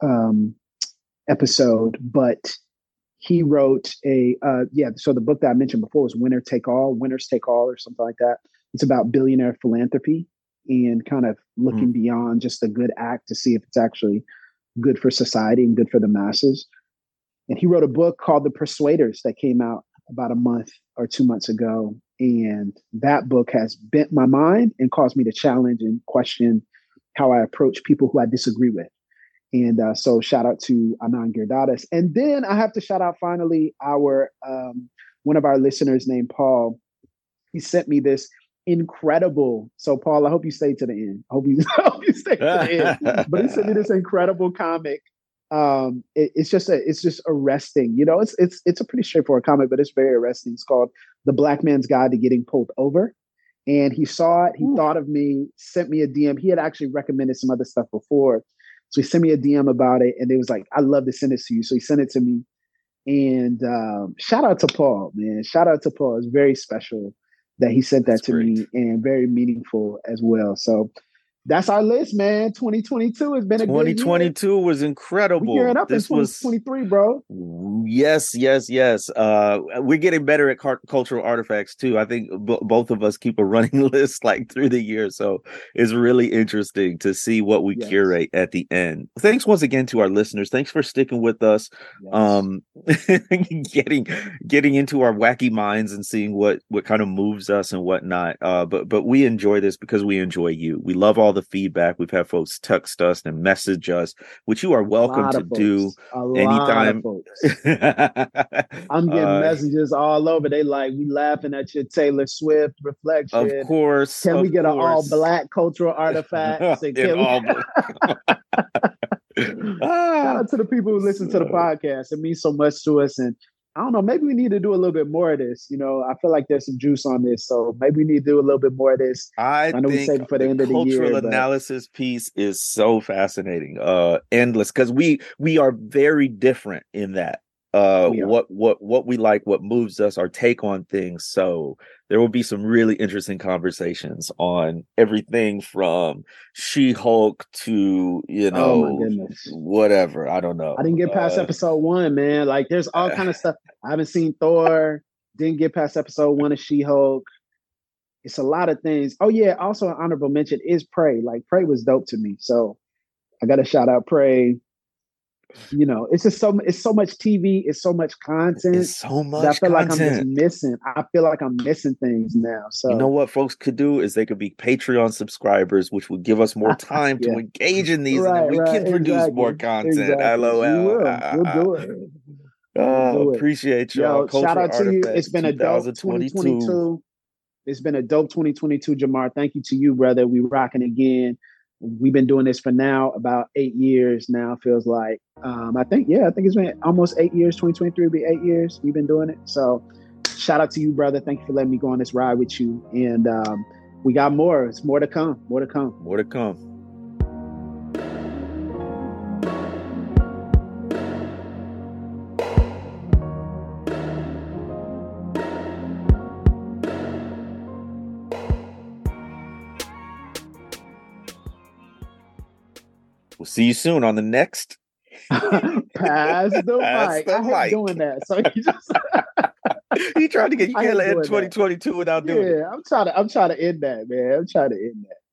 episode, but he wrote so the book that I mentioned before was Winners Take All, or something like that. It's about billionaire philanthropy and kind of looking beyond just a good act to see if it's actually good for society and good for the masses. And he wrote a book called The Persuaders that came out about a month or 2 months ago. And that book has bent my mind and caused me to challenge and question how I approach people who I disagree with. And so shout out to Anand Giridharadas. And then I have to shout out finally our one of our listeners named Paul. He sent me this incredible. So Paul, I hope you stay to the end. I hope you stay to the end. But he sent me this incredible comic. It's just arresting. It's a pretty straightforward comic, but it's very arresting. It's called The Black Man's Guide to Getting Pulled Over. And he saw it. He thought of me, sent me a DM. He had actually recommended some other stuff before. So he sent me a DM about it. And it was like, I'd love to send it to you. So he sent it to me. And shout out to Paul, man. Shout out to Paul. It's very special that he sent that to me and very meaningful as well. So that's our list, man. 2022 has been a good year. 2022 was incredible. We're gearing up in 2023, bro. Yes. We're getting better at cultural artifacts too. I think both of us keep a running list like through the year. So it's really interesting to see what we curate at the end. Thanks once again to our listeners. Thanks for sticking with us. Yes. Getting into our wacky minds and seeing what kind of moves us and whatnot. But we enjoy this because we enjoy you. We love all the feedback. We've had folks text us and message us, which you are welcome to do anytime. I'm getting messages all over. They like, we laughing at your Taylor Swift reflection. Of course. Can we get an all black cultural artifact? Shout out to the people who listen to the podcast. It means so much to us. And I don't know, maybe we need to do a little bit more of this. You know, I feel like there's some juice on this. So maybe we need to do a little bit more of this. I know we saved it for the end of the year. Cultural analysis piece is so fascinating, endless, because we are very different in that. What we like, what moves us, our take on things. So there will be some really interesting conversations on everything from She-Hulk to, whatever. I don't know. I didn't get past episode 1, man. Like, there's all kind of stuff. I haven't seen Thor. Didn't get past episode 1 of She-Hulk. It's a lot of things. Oh yeah, also an honorable mention is Prey. Like, Prey was dope to me. So I got to shout out Prey. You know, it's just so much TV, it's so much content. It's so much I feel content. like I'm just missing. I feel like I'm missing things now. So you know what folks could do is they could be Patreon subscribers, which would give us more time to engage in these, and then we can produce more content. LOL. We'll do it. Appreciate y'all. Shout out to you. It's been a dope 2022. It's been a dope 2022, Jamar. Thank you to you, brother. We rocking again. We've been doing this for now about 8 years now, feels like. I think it's been almost 8 years. 2023 will be 8 years we've been doing it. So shout out to you, brother. Thank you for letting me go on this ride with you. And we got more. It's more to come. More to come. More to come. We'll see you soon on the next Pass the Mic. I hate doing that. So you just you can't end 2022 without doing it. I'm trying to end that, man. I'm trying to end that.